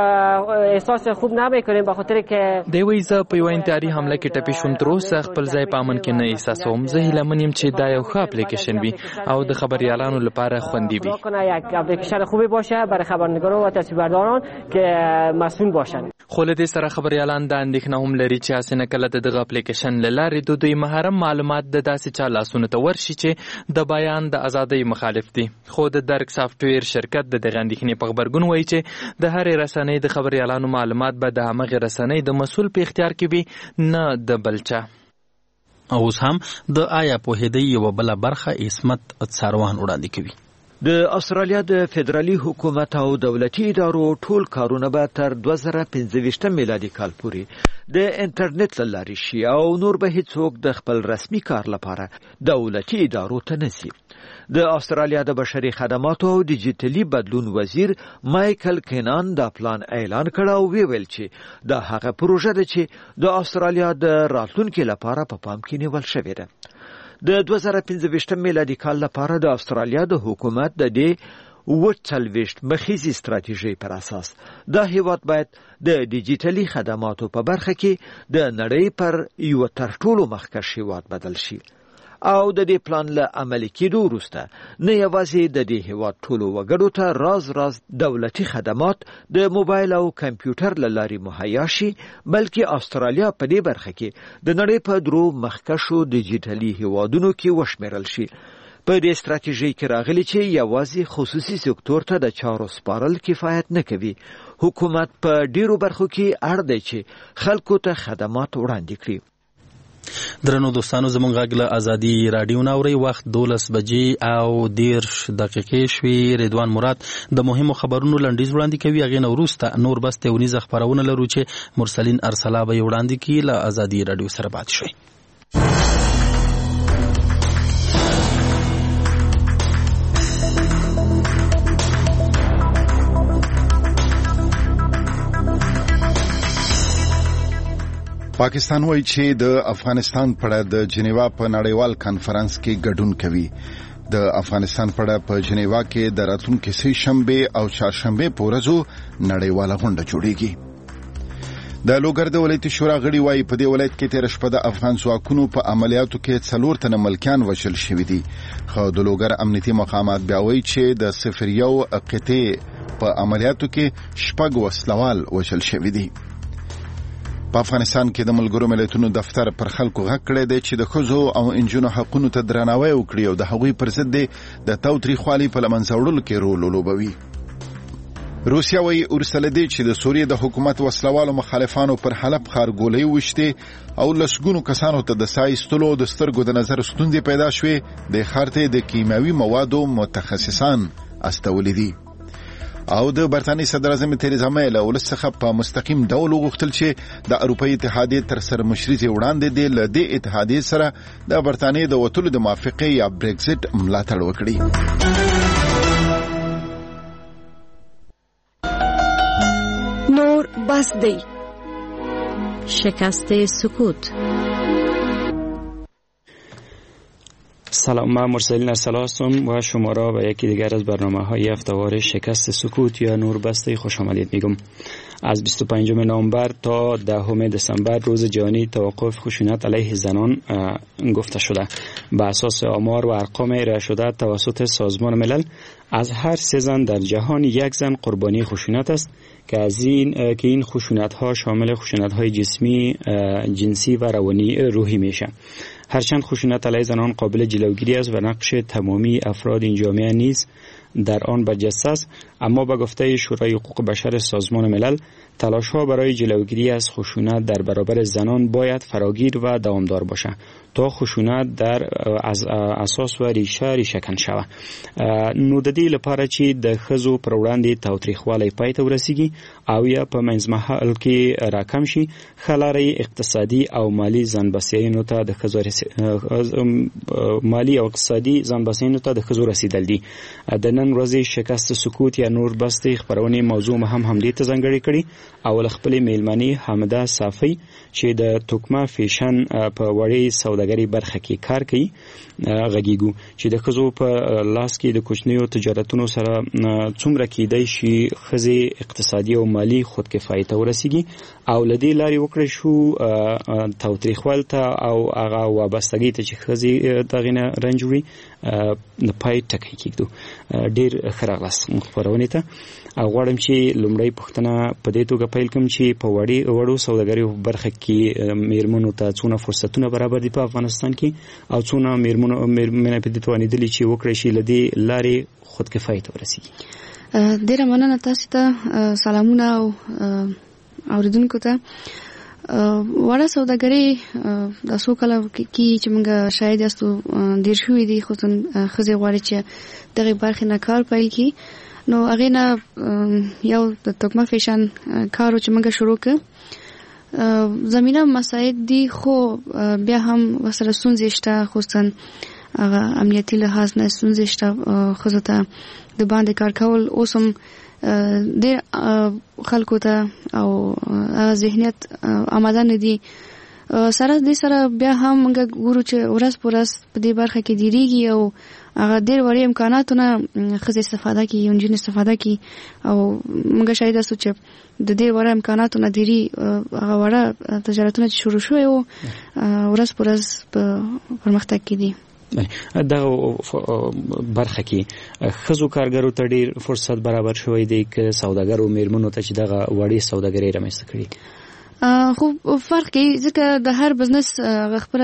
احساس خوب نمیکنیم به خاطر که دی وایي زه په یوه انتحاري حمله کې ټپي شوم. تر اوسه خپل ځای په امن کې نه احساسوم. زه هیلهمن یم چې دا یو ښه اپلیکیشن وي او د خبریالانو لپاره خوندي وي. یک اپلیکیشن خوبی باشه برای خبرنگاران و تصویربرداران که مسئول باشند. خو له دې سره خبریالان دا اندېښنه هم لري چې هسې نه کله د دغه اپلیکیشن له لارې د دوی محرم معلومات د داسې چا لاسونو ته ورشي چې د بیان د ازادۍ مخالف دي. خو د درک سافټویر شرکت د دغه اندېښنې په غبرګون وایي چې د هرې رسنۍ د خبريالانو معلومات به د همغې رسنۍ د مسؤل په اختیار کې وي نه د بل چا. اوس هم د آیا پوهېدی یوه بله برخه عصمت څاروان وړاندې کوي. د استرالیا د فدرالي حکومت او دولتي ادارو ټول کارونه به تر دوه زره پنځه میلادي کال پورې د انټرنیټ له لارې شي او نور به هیڅوک د خپل رسمي کار لپاره دولتي ادارو ته نه ځي. د استرالیا د بشري خدماتو او ډیجیټلي بدلون وزیر مایکل کینان دا پلان اعلان کړ او ویل چې دا هغه پروژه ده چې د استرالیا د راتلونکي لپاره په پام کې نیول شوې ده. د دوه زره پنځه میلادي کال لپاره د استرالیا د حکومت د دې اووه څلوېښت مخیزي ستراتیژۍ پر اساس دا هیواد باید د ډیجیټلي خدماتو په برخه کې د نړۍ پر یو تر ټولو مخکښ هیواد بدل شي او د دې پلان له عملي کېدو وروسته نه یوازې د دې هیواد ټولو وګړو ته راز راز دولتي خدمات د موبایل او کمپیوټر له لارې مهیا شي، بلکې استرالیا په دې برخه کې د نړۍ په درو مخکښو ډیجیټلي هیوادونو کې وشمیرل شي. په دې ستراتیژۍ کې راغلي چې یوازې خصوصي سکتور ته د چارو سپارل کفایت نه کوي. حکومت په ډیرو برخو کې اړ دی چې خلکو ته خدمات وړاندې کړي. درنو دوستانو، زمونږ غږ له ازادي راډیو ناوري وخت دولس بجې او دیرش دقیقې شوي. رضوان مراد د مهمو خبرونو لنډیز وړاندې کوي. هغې نه وروسته نور بس تیونیزه خپرونه لرو چې مرسلین ارسلا به یې وړاندې کړي. له ازادي راډیو سره پاتې شئ. پاکستان وایي چې د افغانستان په اړه د جنیوا په نړیوال کانفرنس کې ګډون کوي. د افغانستان په اړه په جنیوا کې د راتلونکي سه شنبه او چهارشنبه په ورځو نړیواله غونډه جوړیږي. د لوګر د ولایتي شورا غړي وایي په دې ولایت کې تیر شپه د افغان ځواکونو په عملیاتو کې څلور تنه ملکیان وژل شوي دي. خو د لوګر امنیتي مقامات بیا وایي چې د صفر یو قطعې په عملیاتو کې شپږ وسلوال وژل شوي دي. په افغانستان کې د ملګرو ملتونو دفتر پر خلکو غږ کړی دی چې د ښځو او انجونو حقونو ته درناوی وکړي او د هغوی پر ضد د تاوتریخوالي په له منځه وړلو کې رول ولوبوي. روسیه وایي وروسته له دې چې د سوریې د حکومت وسلوالو مخالفانو پر حلب ښار ګولۍ وویشتې او لسګونو کسانو ته د ساه ایستلو د سترګو د نظر ستونزې پیدا شوې، د ښار ته د کیمیاوي موادو متخصصان استولي دي. او د برتانیې صدر اعظم تریزا مې له ولس څخه په مستقیم ډول وغوښتل چې د اروپایي اتحادیې تر سرمشري وړاندې دی له دې اتحادیې سره د برتانیې د وتلو د موافقې یا برېکزټ ملاتړ وکړي. نور بس دی. شکست سکوت. سلام، من مرسلین ارسلا هستم و شما را به یکی دیگر از برنامه‌های هفته‌وار شکست سکوت یا نوربسته خوش آمدید میگم. از بیست و پنجم نوامبر تا دهم دسامبر روز جهانی توقف خشونت علیه زنان گفته شده. به اساس آمار و ارقام ارائه شده توسط سازمان ملل از هر سه زن در جهان یک زن قربانی خشونت است که از این که این خشونت‌ها شامل خشونت‌های جسمی، جنسی و روانی روحی میشه. هرچند خشونت علیه زنان قابل جلوگیری است و نقش تمامی افراد این جامعه نیز در آن برجسته است، اما به گفته شورای حقوق بشر سازمان ملل تلاش‌ها برای جلوگیری از خشونت در برابر زنان باید فراگیر و دوامدار باشد تا خشونت در از اساس و ریشه ریشه کن شود. نو د دې لپاره چې د ښځو پر وړاندې تاوتریخوالی پای ته ورسیږي او یا په منځمهال کې راکم شي، ښه لارې اقتصادي او مالي ځانبسیاینو ته د ښځو مالي او اقتصادي ځانبسیاینو ته د ښځو رسیدل دي. د نن ورځې شکست سکوت یا نور بستې خبرونې موضوع هم همدې ته ځانګړې کړي او له خپلې میلمنې حامده صافی چې د توکمه فیشن په وړې سوداګرۍ برخه کې کار کوي غږیږو چې د ښځو په لاس کې د کوچنیو تجارتونو سره څومره کېدای شي ښځې اقتصادي او مالي خودکفایي ته ورسیږي او له دې لارې وکړی شو تاوتریخوال ته او هغه وابستګۍ ته چې ښځې دغې نه رنج وړي د پای ټکی کېږدو. ډېر ښه راغلاست خپرونې ته او غواړم چې لومړی پوښتنه په دې توګه پیل کړم چې په وړې وړو سوداګریو برخه کې میرمنو ته څونه فرصتونه برابر دي په افغانستان کې او څونه میرمنو میرمنې په دې توانېدلې چې وکړی شي له دې لارې خودکفایي ته ورسیږي. ډېره مننه تاسو ته. سلامونه او اوریدونکو ته. وړه سوداګري د څو کاله کې چې موږ شاید یاستو ډېر شوي دي خصوصا ښځې غواړي چې دغې برخې نه کار پیل کړي نو هغې نه یو د تکمه فیشن کار چې موږ شروع کړ زمینه مساعد دي خو بیا هم ورسره ستونزې شته خصوصا هغه امنیتي لحاظ نه ستونزې شته ښځو ته د باندې کار کول اوس هم ډېر خلکو ته او ذهنیت آماده نه دي سره دې سره بیا هم موږ ګورو چې ورځ په ورځ په دې برخه کې ډېرېږي او هغه ډېر وړې امکاناتونه ښځې استفاده کوي نجونې استفاده کوي او موږ شاید یاستو چې د دې وړه امکاناتو نه ډېري هغه وړه تجارتونه چې شروع شوی وو ورځ په ورځ په پرمختګ کې دي. دا برخه کې ښځو کارګرو ته ډېر فرصت برابر شوی دی که سوداګرو میرمنو ته چې دغه وړې سوداګرۍ رامنځته کړي؟ خو فرق کوي ځکه د هر بزنس خپله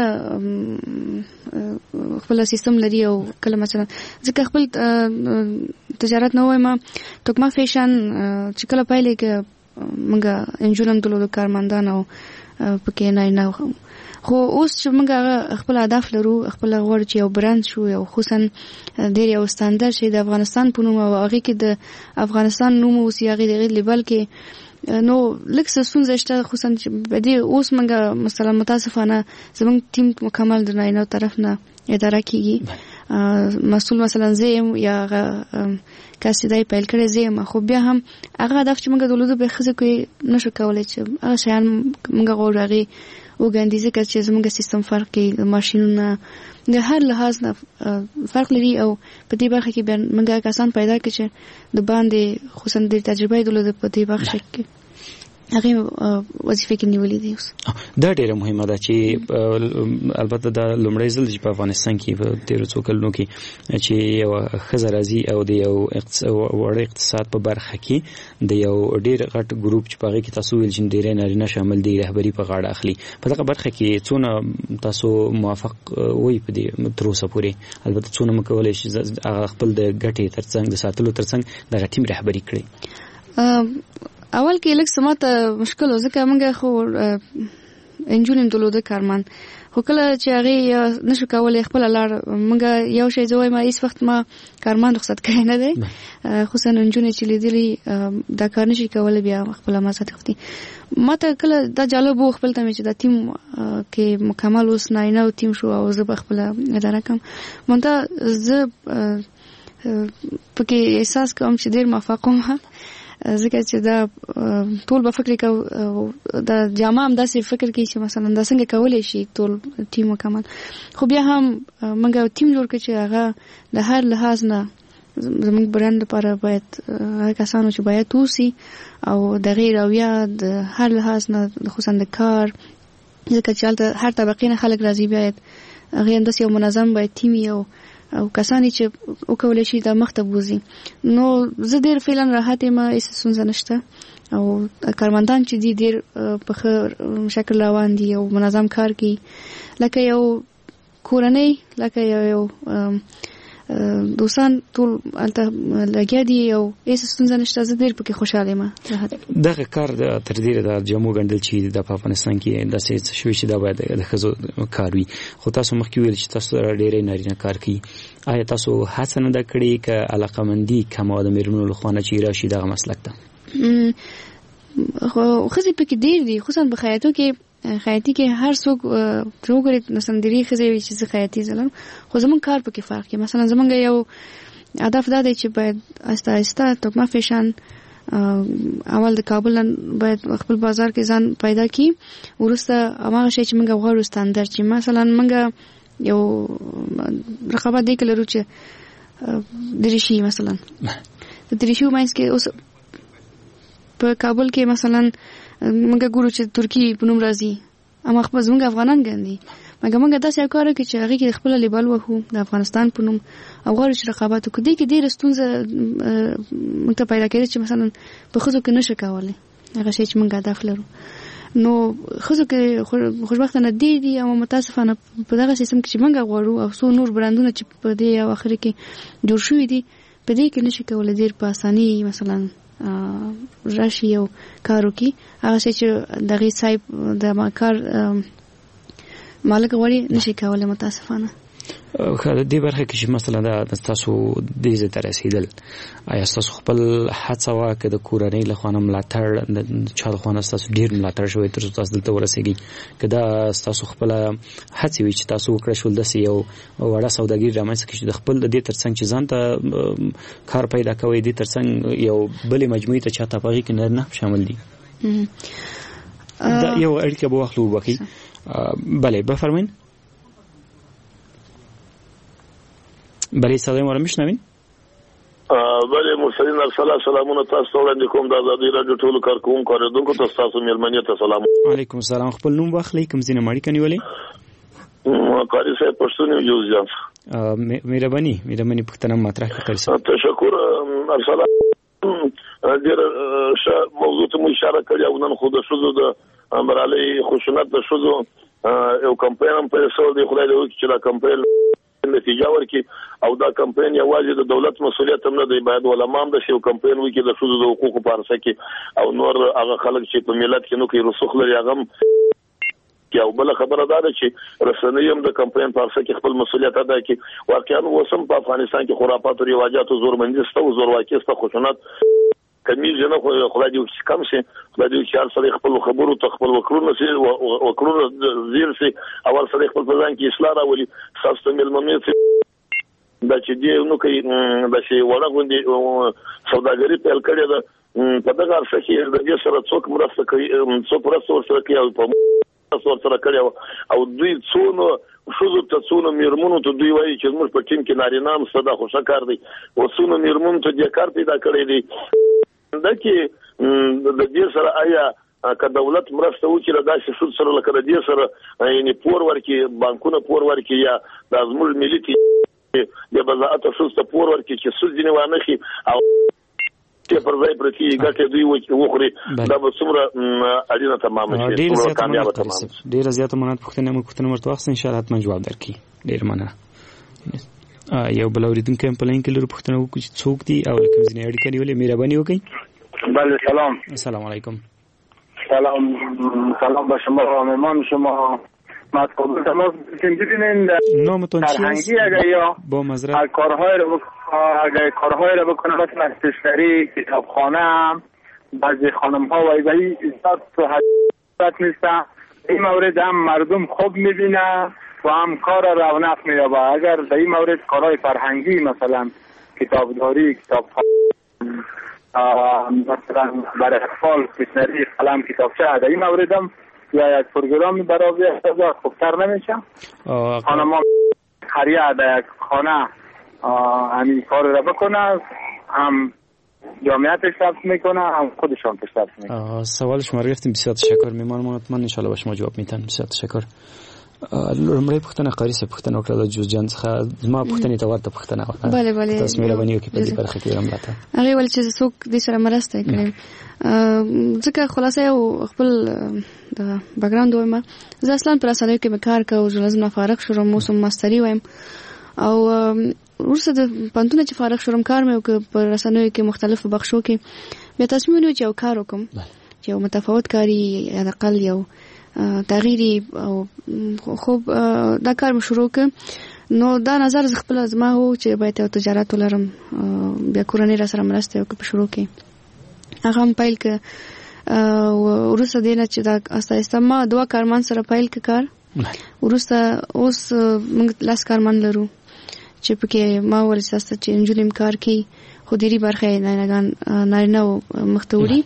خپله سیستم لري او کله مثلا ځکه خپل تجارت نه وایم تکمه فیشن چې کله پیل کې موږ انجون هم درلودو کارمندان او پکې نارینه خو اوس چې موږ خپل هدف لرو خپل غواړو چې یو برند شو یو خصوصا ډېر یو ستاندر شي د افغانستان په نوم او هغې کې د افغانستان نوم اوسي هغې د هغې لیبل کې نو لږ څه ستونزه شته خصوصا چې په دې اوس موږ مثلا متاسفانه زموږ ټیم مکمل د نارینه‌و طرف نه اداره کېږي مسؤل مثلا زه یم یا هغه کس چې دی پیل کړی زه یم خو بیا هم هغه هدف چې موږ درلودو بیا ښځو کې نشو کولی چې هغه شیان موږ غواړو هغې وګڼدي ځکه چې زموږ سیستم فرق کوي د ماشینونه د هر لحاظ نه فرق لري او په دې برخه کې بیا موږ کسان پیدا کړي چې د باندې خصوصا د تجربه یې درلوده په دې برخه کې هغې وظیفې کې نیولې دي. اوس دا ډېره مهمه ده چې البته دا لومړی ځل چې په افغانستان کې په تېرو څو کلونو کې چې یوه ښځه راځي او د یو وړه اقتصاد په برخه کې د یو ډېر غټ ګروپ چې په هغې کې تاسو ویل چې ډېری نارینه شامل دي رهبري په غاړه اخلي په دغه برخه کې څونه تاسو موافق وئ په دې تر اوسه پورې البته څونه مو کولی چې هغه خپل د ګټې تر څنګ د ساتلو تر څنګ دغه ټیم رهبري کړئ؟ اول کې لږ څه ماته مشکل و ځکه موږ خو انجون هم درلوده کارمند خو کله چې هغې نشو کولی خپله لاړ موږ یو شی زه وایم هېڅ وخت ما کارمند رخصت کړی نه دی خصوصا نجونې چې لیدلي دا کار نشي کولی بیا خپله ما ساتي وختي ماته کله دا جالب و خپل ته مې چې دا ټیم کې مکمل اوس نارینه و ټیم شو او زه به خپله اداره کړم منتها زه پکې احساس کوم چې ډېر موفق وم ځکه چې دا ټول به فکر کوو دا جامه هم داسې فکر کوي چې مثلا دا څنګه کولی شي ټول ټیم مکمل خو بیا هم موږ یو ټیم جوړ کړو چې هغه د هر لحاظ نه زموږ برند لپاره باید هغه کسانو چې باید اوسي او د هغې رویه د هر لحاظ نه خصوصا د کار ځکه چې هلته هر طبقې نه خلک راځي باید هغې همداسې یو منظم باید ټیم وي او او کسانی چې وکولی شي دا مخته بوځي نو زه ډېر فعلا راحت یم هېڅ ستونزه نشته او کارمندان چې دي ډېر په ښه شکل روان دي او منظم کار کوي لکه یو کورنۍ لکه یو یو دوستان ټول هلته لګیا دي او هېڅ ستونزه نشته زه ډېر پکې خوشحاله یم. دغه کار تر ډېره د جامو ګنډل چې د په افغانستان کې داسې څه شوي چې دا باید د ښځو کار وي خو تاسو مخکې ویل چې تاسو سره ډېری نارینه کار کوي آیا تاسو هڅه نه ده کړې که علاقمندي کمه د میرمنو له خوا نه چې راشي دغه مسلک ته؟ ښځې پکې ډېر دي خصوصا په خیاطو کې خیاطي کې هر څوک چې وګورې مثلا ډېرې ښځې وي چې زه خیاطي زلم خو زموږ کار پکې فرق کوي مثلا زموږ یو هدف دا دی چې باید آهسته آهسته تکمه فیشن اول د کابل باید خپل بازار کې ځان پیدا کړي وروسته هماغه شی چې موږ غواړو ستاندر چې مثلا موږ یو رقابت دی که لرو چې دریشي مثلا د دریشو منځ کې اوس په کابل کې مثلا موږ ګورو چې ترکی په نوم راځي اما خپل زموږ افغانان ګڼي مګر موږ داسې یو کار وکړو چې هغې کې خپله لیبل وهو د افغانستان په نوم او غواړو چې رقابت وکړو دې کې ډېره ستونزه موږ ته پیدا کېده چې مثلا په ښځو کې نشو کولی هغه شی چې موږ هدف لرو نو ښځو کې خوشبختانه ډېر دي او متاسفانه په دغه سیستم کې چې موږ غواړو او څو نور برندونه چې په دې اواخر کې جوړ شوي دي په دې کې نشي کولی ډېر په اساني مثلا راشي یو کار وکړي هغه چې دغه صاحب د ما کار مالک غوړي نشي کولای متاسفانه. خو د دې برخه کې چې مثلا د تاسو د دې ته رسیدل آیا تاسو خپل هڅه وکړه د کورنۍ له خوا ملاتړ د چا له خوا تاسو ډیر ملاتړ شوی تر تاسو دلته ورسېږئ کدا تاسو خپل هڅه وی چې تاسو وکړئ شول د یو وړه سوداګر رامنځته کړئ د خپل د دې ترڅنګ چې ځان ته کار پیدا کوي د ترڅنګ یو بلې مجموعې ته چاته پغې کې نه شامل دي دا یو اړیکه به واخلو وکي بله بفرمایئ. بله سلام علیکم مشنوین. بله مرسلین ارسلا سلامونه تاسو ته وړاندې کوم د ازادي راډیو ټولو کارکوونکو اوریدونکو ته تاسو مېلمنې ته سلام. وعلیکم السلام. خپل نوم واخلئ کوم ځای نه ماړی کنیولې؟ قاری صاحب پښتون یو ځان. مهرباني مهرباني پښتنه مطرح کړئ. تشکر ارسلا ډیر ښه موضوع ته مو اشاره کړې او نن خو د شذو د امرالي خشونت د شذو یو کمپاین په سر دی خدای دې وکړي چې دا کمپاین نتیجه ورکړي او دا کمپاین یوازې د دولت مسؤلیت هم نه دی باید علماء هم د شیو کمپاین وکړي د شذو د حقوقو په اړه کې او نور هغه خلک چې په ملت کې نو کې رسوخ لري هغه او بل خبره ده چې رسنۍ هم د کمپاین په اړه کې خپل مسؤلیت ادا کوي. واقعا وسم په افغانستان کې خرافات او رواجات او زورمندي ستو زورواکي ستو خشونت کمیز نه خو خدای دې کم شي خدای دې چې سره خپل خبرو ته خپل وکړو سي وکړو زیر سي اول سره خپل ځان کې اصلاح راولي تاسو ملمنې دا چې دې نو کوي دا چې وړه غوندي سوداګري په کړه ده په دغه ارسه کې د دې سره څوک مرسته کوي څوک مرسته سره کوي او په سره سره کړي او دوی څونو شوزو ته څونو میرمنو ته دوی وایي چې موږ په ټیم کې نارینه هم صدا خوشا کار دي او څونو میرمنو ته د کار پیدا کړی دي دا کې د دې سره آیا که دولت مرسته وکړي دا چې شود سره لکه د دې سره یعنی پور ورکړي بانکونه پور ورکړي یا د ازمل ملي د بزاعت شود ته پور ورکړي چې سود دي نه شي او چې پر ځای پرتی ګټه دوی وخوري دا به څومره اړینه تمام شي څومره کامیاب تمام شي. ډیر زیاته مننه پوښتنه مو پوښتنه ورته واخلئ ان شاء الله حتما جواب درکړي. ډیر مننه. یو بل اوریدونکو په لین کې لرو پوښتنه وکړي چې څوک دي او کوم ځای اړیکه نیولې مهرباني وکړئ. بله سلام. السلام علیکم. سلام سلام به شما و مهمان شما. مطلب تماس ببینید نامتون چیست؟ اگر یا با معذرت کارهای رو اگر کارهای رو بکنه مثل استشاری کتابخانه بعضی خانم ها و ایزایی ایزاد تو حضرت نیستن این مورد هم مردم خوب میبینه و هم کار رونق میابه. اگر در این مورد کارهای فرهنگی مثلا کتابداری کتابخانه مثلا برای اطفال استشاری قلم کتابچه در این مورد هم یا یک پروگرامی برای احتضار خوبتر نمیشه. خانم ها خریه در یک خانه همین کار را بکنه هم جامعه پیشرفت میکنه هم خودشان پیشرفت میکنه. سوال شما رو گرفتیم بسیار تشکر میمانم حتما ان شاء الله به شما جواب میدن. بسیار تشکر. لومړی پوښتنه قاری صاحب پوښتنه وکړه د جوزجان څخه زما پوښتنې ته ورته پوښتنه وکړه. بله بله تاسو مهرباني وکړئ په دې برخه کې راملاته هغه ول چې څوک دې سره مرسته کړي ځکه خلاصه یو خپل د بیک ګراوند وایم زه اصلا پر اسانه کې کار کوم ژورنالیزم فارغ شوم موسم ماستری وایم او ورسره د پانتونه چې فارغ شوم کار مې وکړ پر اسانه کې مختلفو بخشو کې بیا تصمیم ونیو چې یو کار وکم چې یو متفاوت کاری یا اقل یو تغییری او خوب دا کار مې شروع ک نو دا نظر ز خپل زما هو چې باید یو تجارت ولرم بیا کورنۍ را سره مرسته وکړم په شروع کې هغه هم پیل ک ورسره دینه چې دا اساسا ما دوه کارمن سره پیل ک کار ورسره اوس موږ لاس کارمن لرو چې پکې ما ورساسته چې انجلیم کار کوي خو ډیری برخه نه نه نه نه مختوري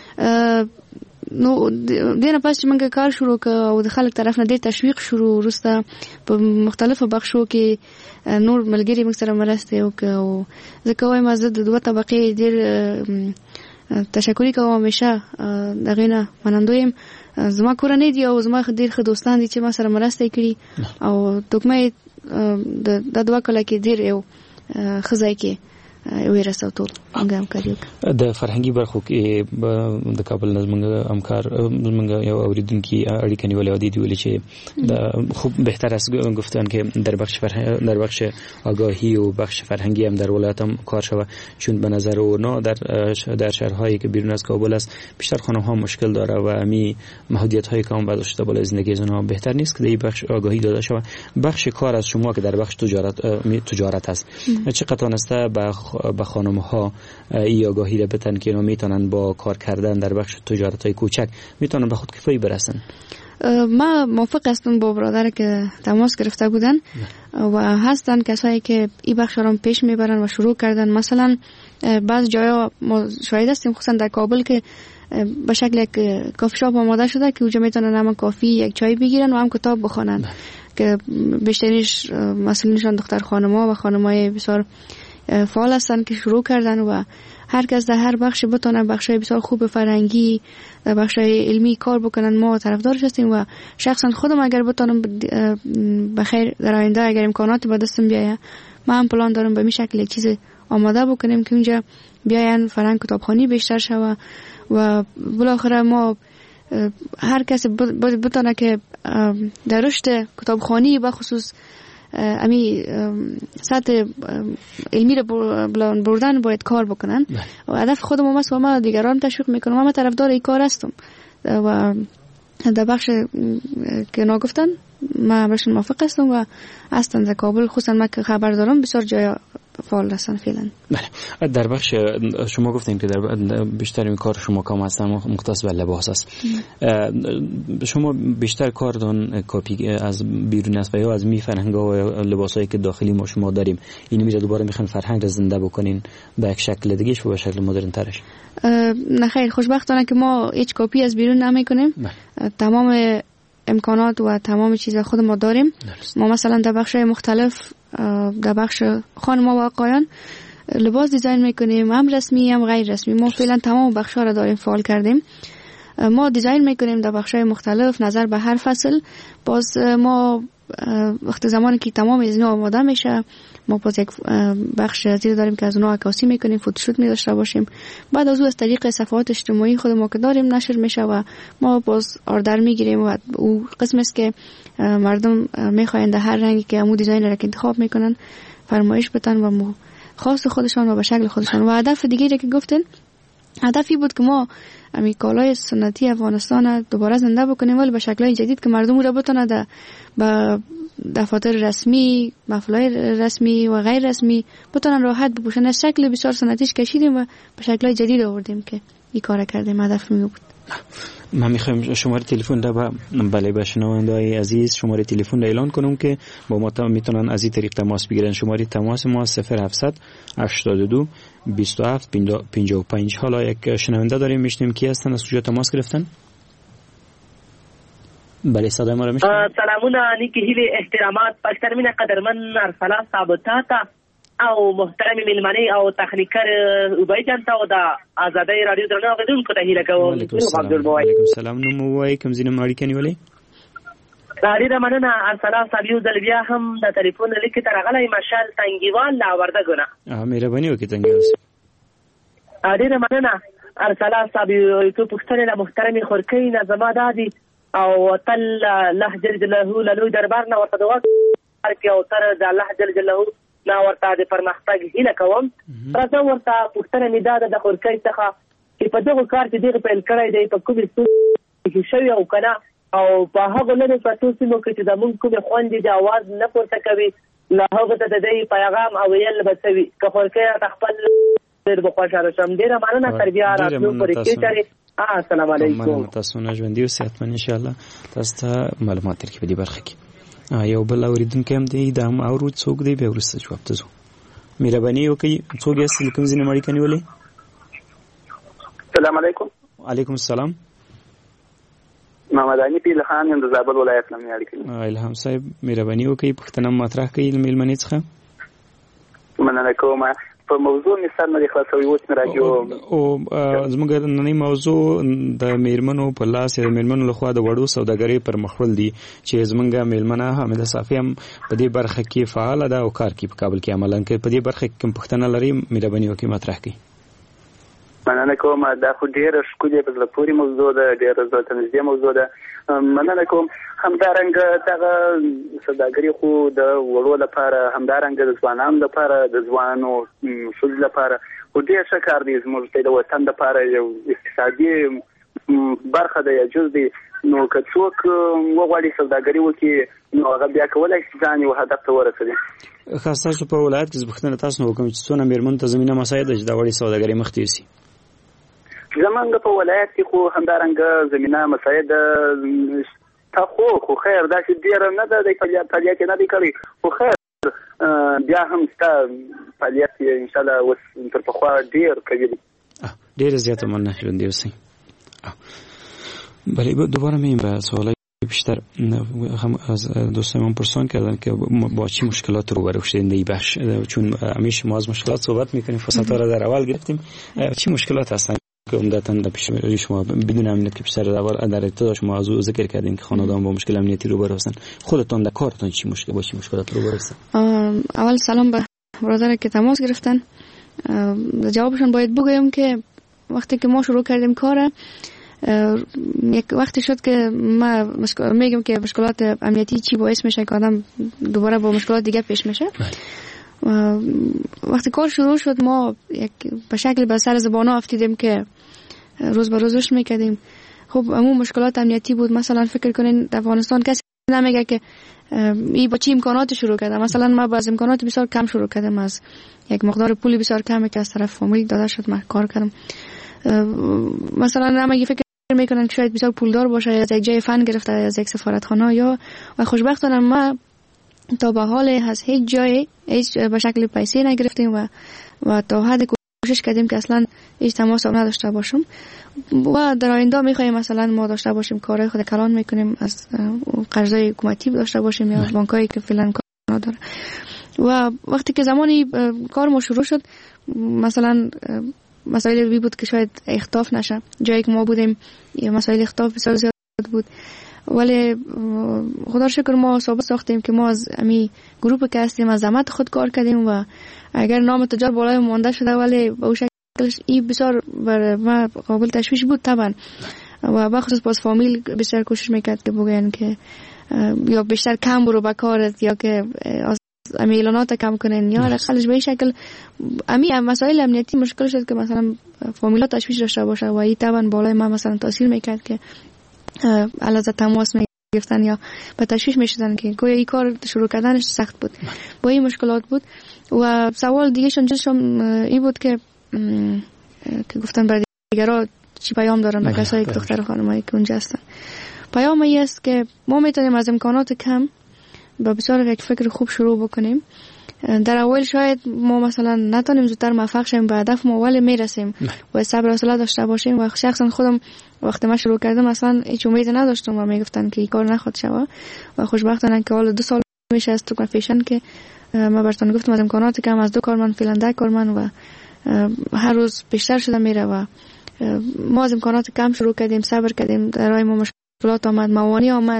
نو دینه پس چې موږ کار شروع ک او د خلک طرف نه ډیر تشویق شروع ورسته په مختلفو بخشو کې نور ملګری موږ سره مرسته وکړو ځکه وایم زه د دوه طبقه ډیر تشکر کوم همیشه دغه نه منندویم زما کورنۍ دی او زما ډیر ښه دوستان دي چې ما سره مرسته کړي او توګمې د دوه کله کې ډیر یو خزای کې ویرسو ټول موږ همکاري وکړو. د فرهنګي برخو کې د کابل نظمنګ همکار موږ یو اوریدونکو اړیکه نیولې و دي ویلي چې د خوب بهتر است گفتن که در بخش فرهنگ در بخش آگاهی و بخش فرهنگی هم در ولایت هم کار شود، چون به نظر اونا در در شهرهایی که بیرون از کابل است بیشتر خانم‌ها مشکل داره و امی محدودیت‌های که هم برداشته بالا زندگی از اونها بهتر نیست که در این بخش آگاهی داده شود. بخش کار از شما که در بخش تجارت تجارت است چقدر تونسته به خانم‌ها این آگاهی را بدن که اینا میتونن با کار کردن در بخش تجارت‌های کوچک میتونن به خودکفایی برسن؟ ما موافق هستم با برادر که تماس گرفته بودن و هستن کسایی که این بخش را پیش میبرن و شروع کردن. مثلا بعض جایا ما شاهد هستیم خصوصا در کابل که به شکل یک کافی شاپ آماده شده که اونجا میتونن هم کافی یک چای بگیرن و هم کتاب بخونن که بیشترینش مسئولینشان دختر خانم‌ها و خانم‌های بسیار فعال هستن که شروع کردن و هر کس در هر بخش بتونه بخشای بسیار خوب فرهنگی در بخشای علمی کار بکنن. ما طرفدارش هستیم و شخصا خودم اگر بتونم بخیر در آینده اگر امکانات به دستم بیاید ما هم پلان دارم به می شکل یک چیز آماده بکنیم که اونجا بیاین فرهنگ کتابخوانی بیشتر شود و بالاخره ما هر کس بتونه که در رشد کتابخوانی به خصوص امی سطح علمی رو بردن باید کار بکنن و هدف خودم هم است و ما دیگران تشویق میکنم. ما طرفدار این کار هستم و در بخش که نگفتن ما برشون موافق هستم و هستن در کابل خصوصا ما که خبر دارم بسیار جای فعال هستن فعلا. بله. در بخش شما گفتیم که در بیشتر این کار شما کام هستن مختص به لباس است. شما بیشتر کار دون کپی از بیرون است و یا از می فرهنگا و لباسایی که داخلی ما شما داریم این میره دوباره میخوان فرهنگ را زنده بکنین به یک شکل دیگه و به شکل مدرن ترش؟ نه خیر، خوشبختانه که ما هیچ کپی از بیرون نمیکنیم. تمام امکانات و تمام چیزا خود ما داریم. ما مثلا در بخش‌های مختلف در بخش خانم‌ها و آقایان لباس دیزاین میکنیم، هم رسمی هم غیر رسمی. ما فعلا تمام بخش‌ها را داریم فعال کردیم. ما دیزاین میکنیم در بخش‌های مختلف نظر به هر فصل. باز ما وقت زمانی که تمام از اینا آماده میشه ما باز یک بخش زیر داریم که از اونها عکاسی میکنیم، فوتوشوت می داشته باشیم. بعد از او از طریق صفحات اجتماعی خود ما که داریم نشر میشه و ما باز آردر میگیریم و او قسم است که مردم میخواین در هر رنگی که همون دیزاین را که انتخاب میکنن فرمایش بدن و خاص خودشان و به شکل خودشان. و هدف دیگری که گفتن هدفی بود که ما امی کالای سنتی افغانستان دوباره زنده بکنیم ولی به شکل‌های جدید که مردم را بتونه با دفاتر رسمی، محفل‌های رسمی و غیر رسمی بتونن راحت بپوشن. از شکل بسیار سنتیش کشیدیم و به شکل‌های جدید آوردیم که این کار کردیم. هدف می بود. من میخوایم شماره تلفن را با بله به شنونده‌های عزیز شماره تلفن را اعلان کنم که با ما میتونن از این طریق تماس بگیرن. شماره تماس ما صفر هفتصد هشتاد و دو بیست و هفت پنجاه و پنج. حالا یک شنونده داریم میشنیم کی هستن از کجا تماس گرفتن؟ بله صدای ما را میشنوید؟ سلامونه نیکی هیله احترامات پشترمین قدرمن ارسلا ثابتاتا او محترم ملمنی او تخنیکر اوبای جانتا او دا آزادی رادیو درنو غدونکو ته هیله کوم. علیکم السلام. علیکم السلام. نو مو وای کوم زینه ماړی کني ولې؟ داری د مننه ارسلا صاحب د بیا هم د ټلیفون لیکي تر غلای مشال تنګیوال لا ورده ګنا. اه مهرباني وکړئ تنګیوال. داری د مننه ارسلا صاحب تو پښتنه له محترم خورکی نه زما دادی او تل الله جل جلاله له دربار نه ورته دوا کې او تر د الله جل جلاله نا ورته د پرمختګ هیله کوم. راځه ورته پښتنه میداد د خورکی څخه چې په دغه کار کې دغه پیل کړی دی په کومې څه کې شوی او کنه او په هغه لږه پاتو سیمو کې چې د مونږ کومه خوندې د आवाज نه پورته کوي له هغه ته د دې پیغام او یل بچوي که خورکی خپل ډېر بخښاره شم. ډېر مننه تر بیا راتلو پرې کې السلام علیکم. مننه تاسو نه ژوندۍ او صحتمن ان شاء الله. تاسو ته معلومات درکې په دې برخه کې. یو بل اوریدونکو هم دی دا هم اورو څوک دی به ورسته جواب تاسو مهرباني وکړئ. څوک یې کوم ځینې مړی کني ولې؟ السلام علیکم. وعلیکم السلام. محمد علي پیل خان د زابل ولایت نه اړیکې. الهام صاحب مهرباني وکړئ پښتنه مطرح کړئ میلمنې څخه. مننه کوم. په موضوع می سر نه خلاصوي اوس مې راځو او زموږ نننۍ موضوع د میرمنو په لاس د میرمنو لخوا د وړو سوداګرۍ پر مخول دي چې زموږ میرمنه حامده صافی هم په دې برخه کې فعال ده او کار کوي په کابل کې عملاً کې په دې برخه کې کوم پوښتنه لري مهرباني وکړئ مطرح کړئ. مننه کوم دا خو ډیره ښکلې په زړه پورې موضوع ده ډیره زړه ته نږدې موضوع ده. مننه کوم. همدارنګه دغه سوداګري خو د وړو لپاره همدارنګه د ځوانانو لپاره د ځوانانو ښځو لپاره خو ډېر ښه کار دی زموږ د وطن لپاره یو اقتصادي برخه ده یا جز دی. نو که څوک وغواړي سوداګري وکړي نو هغه بیا کولی شي ځان یو هدف ته ورسوي. خاص تاسو په ولایت کې پوښتنه تاسو نه وکړم چې څونه میرمنو ته زمینه مساعد ده چې دا وړې سوداګري مخ ته یوسي. زمونږ په ولایت کې خو همدارنګه زمینه مساعد تا خو خو خیر داسې ډېره نه ده د فعالیت نه دی کړی خو خیر بیا هم ستا فعالیت یې انشاءالله اوس تر پخوا ډېر کوي دی. ډېره زیاته مننه ژوندي اوسئ. بله دوباره می به سوالای بیشتر هم از دوستان من پرسان کردن که با چی مشکلات روبرو شدین این بخش چون همیشه ما از مشکلات صحبت میکنیم فرصت ها را در اول گرفتیم چی مشکلات هستن که عمدتاً در پیش شما بدون امنیت که بیشتر در اول در ابتدا شما از ذکر کردین که خانواده‌ام با مشکل امنیتی روبرو هستن خودتون در کارتون چی مشکل با چی مشکلات روبرو هستن؟ اول سلام به برادر که تماس گرفتن. جوابشون باید بگویم که وقتی که ما شروع کردیم کار یک وقتی شد که ما میگم که مشکلات امنیتی چی باعث میشه که آدم دوباره با مشکلات دیگه پیش میشه. وقتی کار شروع شد ما یک به شکل به سر زبانه افتیدیم که روز به روزش میکردیم. خب همون مشکلات امنیتی بود. مثلا فکر کنین در افغانستان کسی نمیگه که ای با چی امکانات شروع کرده. مثلا ما با امکانات بسیار کم شروع کردم از یک مقدار پولی بسیار کمی که از طرف فامیل داده شد من کار کردم. مثلا نمیگه فکر میکنن که شاید بسیار پولدار باشه یا از یک جای فن گرفته یا از یک سفارتخانه یا و خوشبختانه ما تا به حال از هیچ جای هیچ به شکل پیسه نگرفتیم و و تا حد کوشش کردیم که اصلا هیچ تماس نداشته باشم و در آینده میخوایم مثلا ما داشته باشیم کارهای خود کلان میکنیم از قرضای حکومتی داشته باشیم یا بانکایی که فعلا کار نداره. و وقتی که زمانی کار ما شروع شد مثلا مسائل بی بود که شاید اختلاف نشه. جایی که ما بودیم یه مسائل اختلاف بسیار زیاد بود ولی خدا شکر ما ثابت ساختیم که ما از امی گروه که هستیم از زحمت خود کار کردیم و اگر نام تجار بالای مانده شده ولی به اون شکلش این بسیار بر ما قابل تشویش بود طبعا و بخصوص باز فامیل بسیار کوشش میکرد که بگوین که یا بیشتر کم برو به کارت یا که امی اعلانات کم کنن یا رخالش به این شکل امی مسائل امنیتی مشکل شد که مثلا فامیلا تشویش داشته باشه و این طبعا بالای ما مثلا تاثیر میکرد که علاوه تماس میگرفتن یا به تشویش میشدن که گویا این کار شروع کردنش سخت بود. با این مشکلات بود و سوال دیگه شون این بود که که گفتن برای دیگرها چی پیام دارن به کسایی که دختر خانمایی که اونجا هستن. پیام این است که ما میتونیم از امکانات کم با بسیار یک فکر خوب شروع بکنیم. در اول شاید ما مثلا نتونیم زودتر موفق شیم به هدف ما ولی میرسیم و صبر و حوصله داشته باشیم. و شخصا خودم وقتی ما شروع کردم مثلا هیچ امید نداشتم و میگفتن که این کار نخواد شوه و خوشبختانه که حالا دو سال میشه از تو فیشن که ما براتون گفتم از امکانات کم از دو کارمند فعلا ده کارمند و هر روز بیشتر شده میره و ما از امکانات کم شروع کردیم صبر کردیم در راه ما مشکلات آمد موانع آمد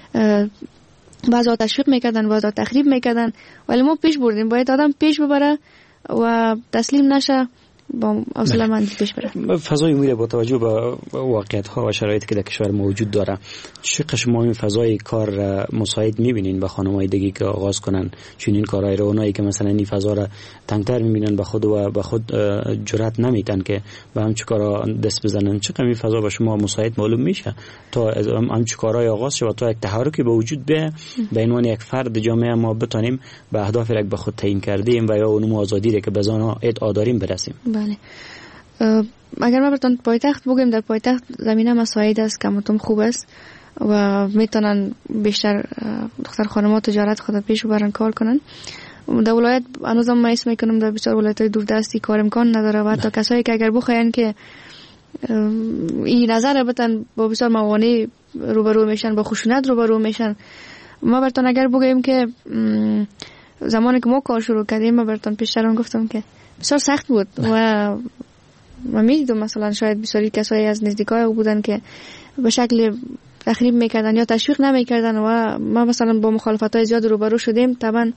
بعضا تشویق میکردن بعضا تخریب میکردن ولی ما پیش بردیم. باید آدم پیش ببره و تسلیم نشه با حوصله مندی پیش بره. فضای امید با توجه به واقعیت ها و شرایطی که در کشور موجود داره چقدر شما این فضای کار مساعد میبینین به خانم‌های دیگه که آغاز کنن چنین کارهای رو اونایی که مثلا این فضا را تنگتر میبینن به خود و به خود جرأت نمیدن که به همچین کارا دست بزنن چقدر این فضا به شما مساعد معلوم میشه تا همچین کارهای آغاز شه و تا یک تحرکی به وجود بیاد به عنوان یک فرد جامعه ما بتونیم به اهدافی که به خود تعیین کردیم و یا اون آزادی که به آن ادعا داریم برسیم. بله. اگر ما براتون پایتخت بگیم در پایتخت زمینه مساعد است که مطمئن خوب است و میتونن بیشتر دختر خانم‌ها تجارت خود پیش ببرن کار کنن. در ولایت هنوزم ما اسم میکنم در بسیار ولایت‌های دوردستی کار امکان نداره و حتی کسایی که اگر بخواین که این نظر بتن با بسیار موانع روبرو میشن با خشونت روبرو میشن. ما براتون اگر بگیم که زمانی که ما کار شروع کردیم ما براتون پیشتر گفتم که بسیار سخت بود و من میدیدم مثلا شاید بسیاری کسایی از نزدیکای او بودن که به شکل تخریب میکردن یا تشویق نمیکردن و ما مثلا با مخالفت‌های زیاد روبرو شدیم. طبعا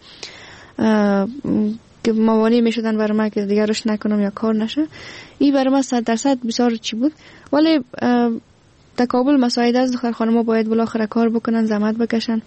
که موانع میشدن برای من که دیگه روش نکنم یا کار نشه. این برای من صد درصد بسیار چی بود. ولی در کابل مساعد از دختر خانم‌ها باید بالاخره کار بکنن، زحمت بکشن،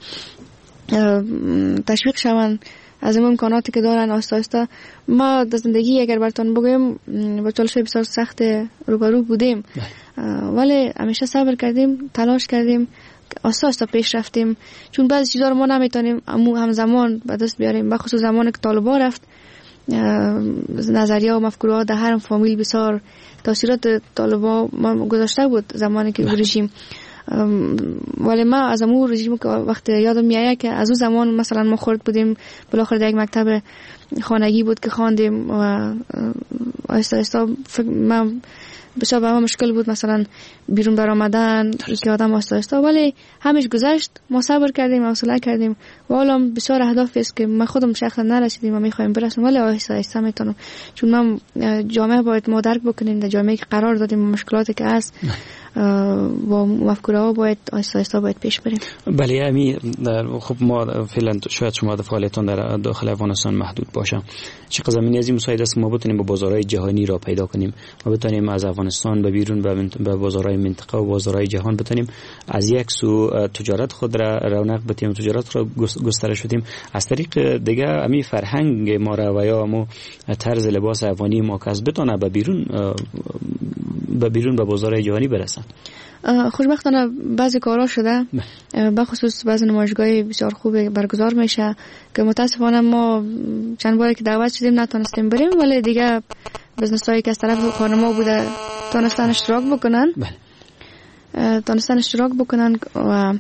تشویق شون از این امکاناتی که دارن. آستا آستا ما در زندگی اگر براتون بگویم با چالش‌های بسیار سخت روبرو بودیم ولی همیشه صبر کردیم، تلاش کردیم، آستا آستا پیش رفتیم. چون بعضی چیزا رو ما نمیتونیم همزمان به دست بیاریم. بخصوص زمانی که طالبان رفت نظریه و مفکوره ها در هر فامیل بسیار تاثیرات طالبان ما گذاشته بود زمانی که رژیم. ولی ما از امور رژیم که وقت یادم میاد که از اون زمان مثلا ما خورد بودیم بالاخره در یک مکتب خانگی بود که خواندیم و آهسته آهسته ما بسیار به ما مشکل بود مثلا بیرون بر آمدن که آدم آهسته آهسته، ولی همش گذشت. ما صبر کردیم، حوصله کردیم و حالا بسیار اهدافی است که ما خودم شخصا نرسیدیم و میخوایم برسیم ولی آهسته آهسته میتونم. چون ما جامعه باید ما درک بکنیم، در جامعه که قرار دادیم مشکلاتی که هست با مفکوره ها باید آهسته آهسته باید پیش بریم. بله امی خب ما فعلا شاید شما فعالیتتون در داخل افغانستان محدود باشه. چه زمینی از این مساعد است که ما بتونیم با بازارهای جهانی را پیدا کنیم، ما بتونیم از افغانستان به بیرون به بازارهای منطقه و بازارهای جهان بتونیم از یک سو تجارت خود را رونق بدیم، تجارت را گسترش بدیم، از طریق دیگه امی فرهنگ ما را و یا مو طرز لباس افغانی ما که از بتونه به بیرون به بیرون به بازارهای جهانی برسه. خوشبختانه بعضی کارا شده، به خصوص بعضی نمایشگاهی بسیار خوب برگزار میشه که متاسفانه ما چند باری که دعوت شدیم نتونستیم بریم ولی دیگه بزنس‌هایی که از طرف خانم‌ها بوده تونستن اشتراک بکنن تونستن اشتراک بکنن و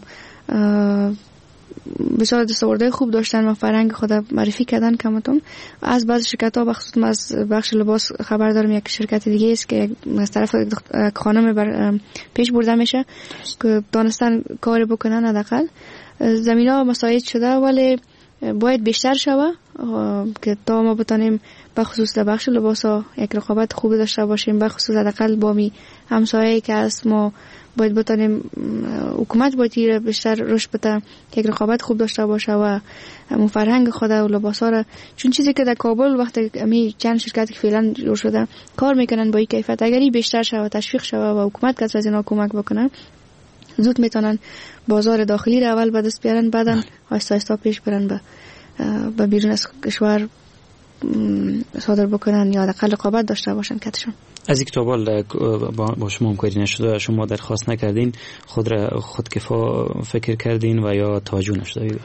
بسیار دستاوردهای خوب داشتن و فرهنگ خود معرفی کردن کمتون. از بعض شرکت‌ها بخصوص از بخش لباس خبر دارم یک شرکت دیگه است که از طرف خانم بر پیش برده میشه که دانستن کار بکنن. حداقل زمینا مساعد شده ولی باید بیشتر شوه که تا ما بتونیم بخصوص در بخش لباس ها یک رقابت خوب داشته باشیم. بخصوص حداقل با می همسایه‌ای که هست ما باید بتونیم حکومت باید بیشتر رشد بده که یک رقابت خوب داشته باشه و همون فرهنگ خود و لباس ها را. چون چیزی که در کابل وقتی امی چند شرکتی که فعلا جور شده کار میکنن با این کیفیت، اگری بیشتر شوه تشویق شوه و حکومت که از اینا کمک بکنه زود میتونن بازار داخلی را اول به دست بیارن، بعدن آهسته آهسته پیش برن به به بیرون از کشور صادر بکنن یا حداقل رقابت داشته باشن کتشون. از این کتابال با شما همکاری نشده، شما درخواست نکردین، خود را خودکفا فکر کردین و یا توجه نشده؟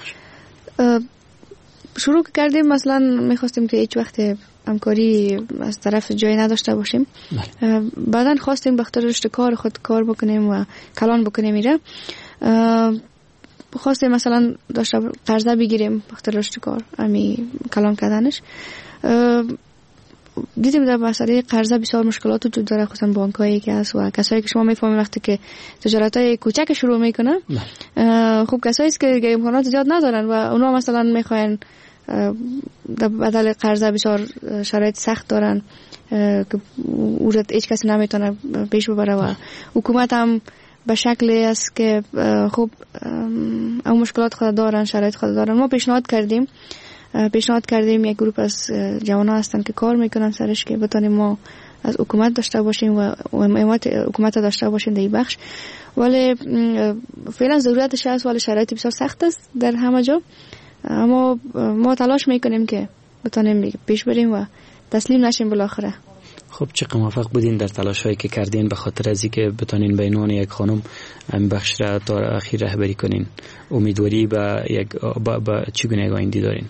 شروع کردیم مثلا میخواستیم که هیچ وقت همکاری از طرف جایی نداشته باشیم. بعدن خواستیم به خاطر رشد کار خود کار بکنیم و کلان بکنیم. میره خواستیم مثلا داشته قرضه بگیریم به خاطر رشد کار امی کلان کردنش. دیدیم در مسئله قرضه بسیار مشکلات وجود داره، خصوصا بانکایی که هست و کسایی که شما میفهمید وقتی که تجارتای کوچک شروع میکنن خوب کسایی است که امکانات زیاد ندارن و اونا مثلا میخواین در بدل قرضه بسیار شرایط سخت دارن که اورد هیچ کسی نمیتونه پیش ببره و حکومت هم به شکلی است که خوب اون مشکلات خود دارن، شرایط خود دارن. ما پیشنهاد کردیم پیشنهاد کردیم یک گروه از جوانان هستن که کار میکنن سرش که بتونیم ما از حکومت داشته باشیم و حمایت حکومت داشته باشیم در این بخش. ولی فعلا ضرورتش هست ولی شرایط بسیار سخت است در همه جا. اما ما تلاش میکنیم که بتونیم پیش بریم و تسلیم نشیم بالاخره. خب چقدر موفق بودین در تلاش هایی که کردین به خاطر از اینکه بتونین به عنوان یک خانم این بخش را تا اخیر رهبری کنین؟ امیدواری به یک با, با چگونه آینده دارین؟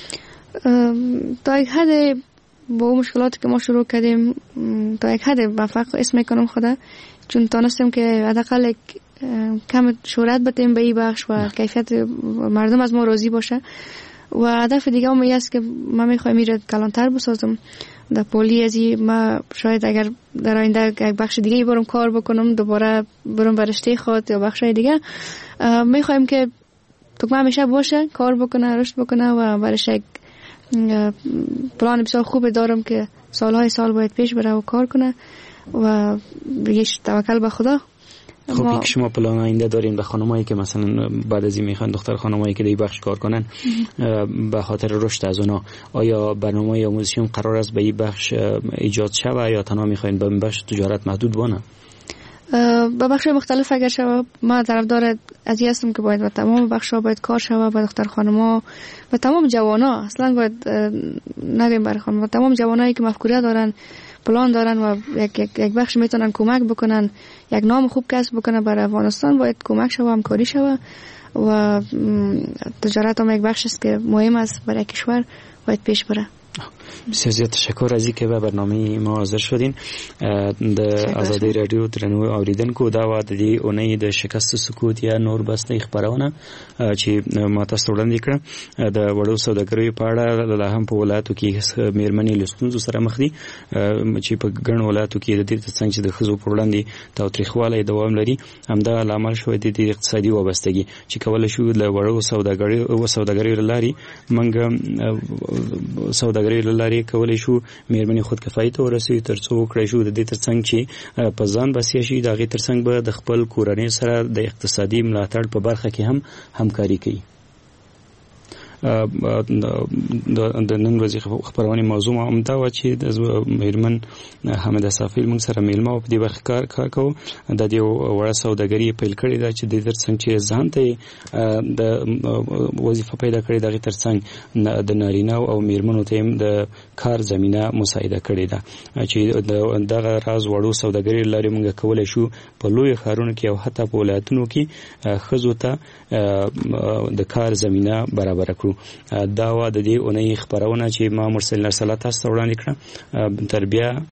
تا یک حد با اون مشکلاتی که ما شروع کردیم تا یک حد موفق اسم میکنم خدا، چون تونستیم که حداقل یک کم شهرت بدیم به این بخش و کیفیت مردم از ما راضی باشه. و هدف دیگه هم است که ما میخوایم میره کلانتر بسازم در پولی ازی. ما شاید اگر در آینده یک بخش دیگه برم کار بکنم دوباره برم برشته خود یا بخش دیگه میخوایم که تو همیشه باشه کار بکنه رشد بکنه و برش یک پلان بسیار خوبی دارم که سالهای سال باید پیش بره و کار کنه و بگیش توکل به خدا. خب یک شما پلان آینده دارین به خانمایی که مثلا بعد از این میخوان دختر خانمایی که در بخش کار کنن به خاطر رشد از اونا، آیا برنامه آموزشی قرار است به این بخش ایجاد شوه یا تنها میخواین به این بخش تجارت محدود بانه؟ به بخش مختلف اگر شوه ما طرفدار از این هستم که باید و تمام بخش‌ها باید کار شوه، با دختر خانم‌ها و تمام جوانا، اصلا باید نگیم برای خانم، تمام جوانایی که مفکوره دارن، پلان دارن و یک یک یک بخش میتونن کمک بکنن، یک نام خوب کسب بکنن برای افغانستان، باید کمک شوه، همکاری شوه و تجارت هم یک بخش است که مهم است برای کشور، باید پیش بره. بسیار زیاد تشکر از اینکه به برنامه ما حاضر شدین. د آزادی رادیو درنو اوریدونکو دا و د دې اونۍ د شکست سکوت یا نور بسته خبرونه چې ما تاسو وړاندې کړه د وړو سوداګریو په اړه لا هم په ولایتو کې میرمنې له ستونزو سره مخ دي چې په ګڼ ولایتو کې د دې ترڅنګ چې د ښځو په وړاندې تاوتریخوالی دوام لري، همدا لامل شوی د اقتصادي وابستګي چې کولای شو له وړو سوداګریو او سوداګریو لاري منګ سوداګریو لاري کولای شو میرمنې خودکفایي ته ورسوي ترڅو کړی شو د دې ترڅنګ چې په ځان بسیا شي، د هغې ترڅنګ به د خپل کورنۍ سره د اقتصادي ملاتړ په برخه کې هم همکاري کوي. د نن ورځې خبرونه موضوع هم دا و چې د میرمن حامده صافی موږ سره میلمه او په دې برخه کار کار کوو. د دې وړه سوداګري پیل کړې ده چې د ترڅنګ چې ځان ته د وظیفه پیدا کړې ده، ترڅنګ د نارینه او میرمنو ته د کار زمينه مساعده کړې ده چې دغه راز وړو سوداګري لري موږ کولای شو په لوی ښارونو کې او حتی په ولایتونو کې ښځو ته د کار زمينه برابر کړو. دا و د دې اونۍ خبرونه چې ما مرسل نرسلات تاسو وړاندې کړه. تر بیا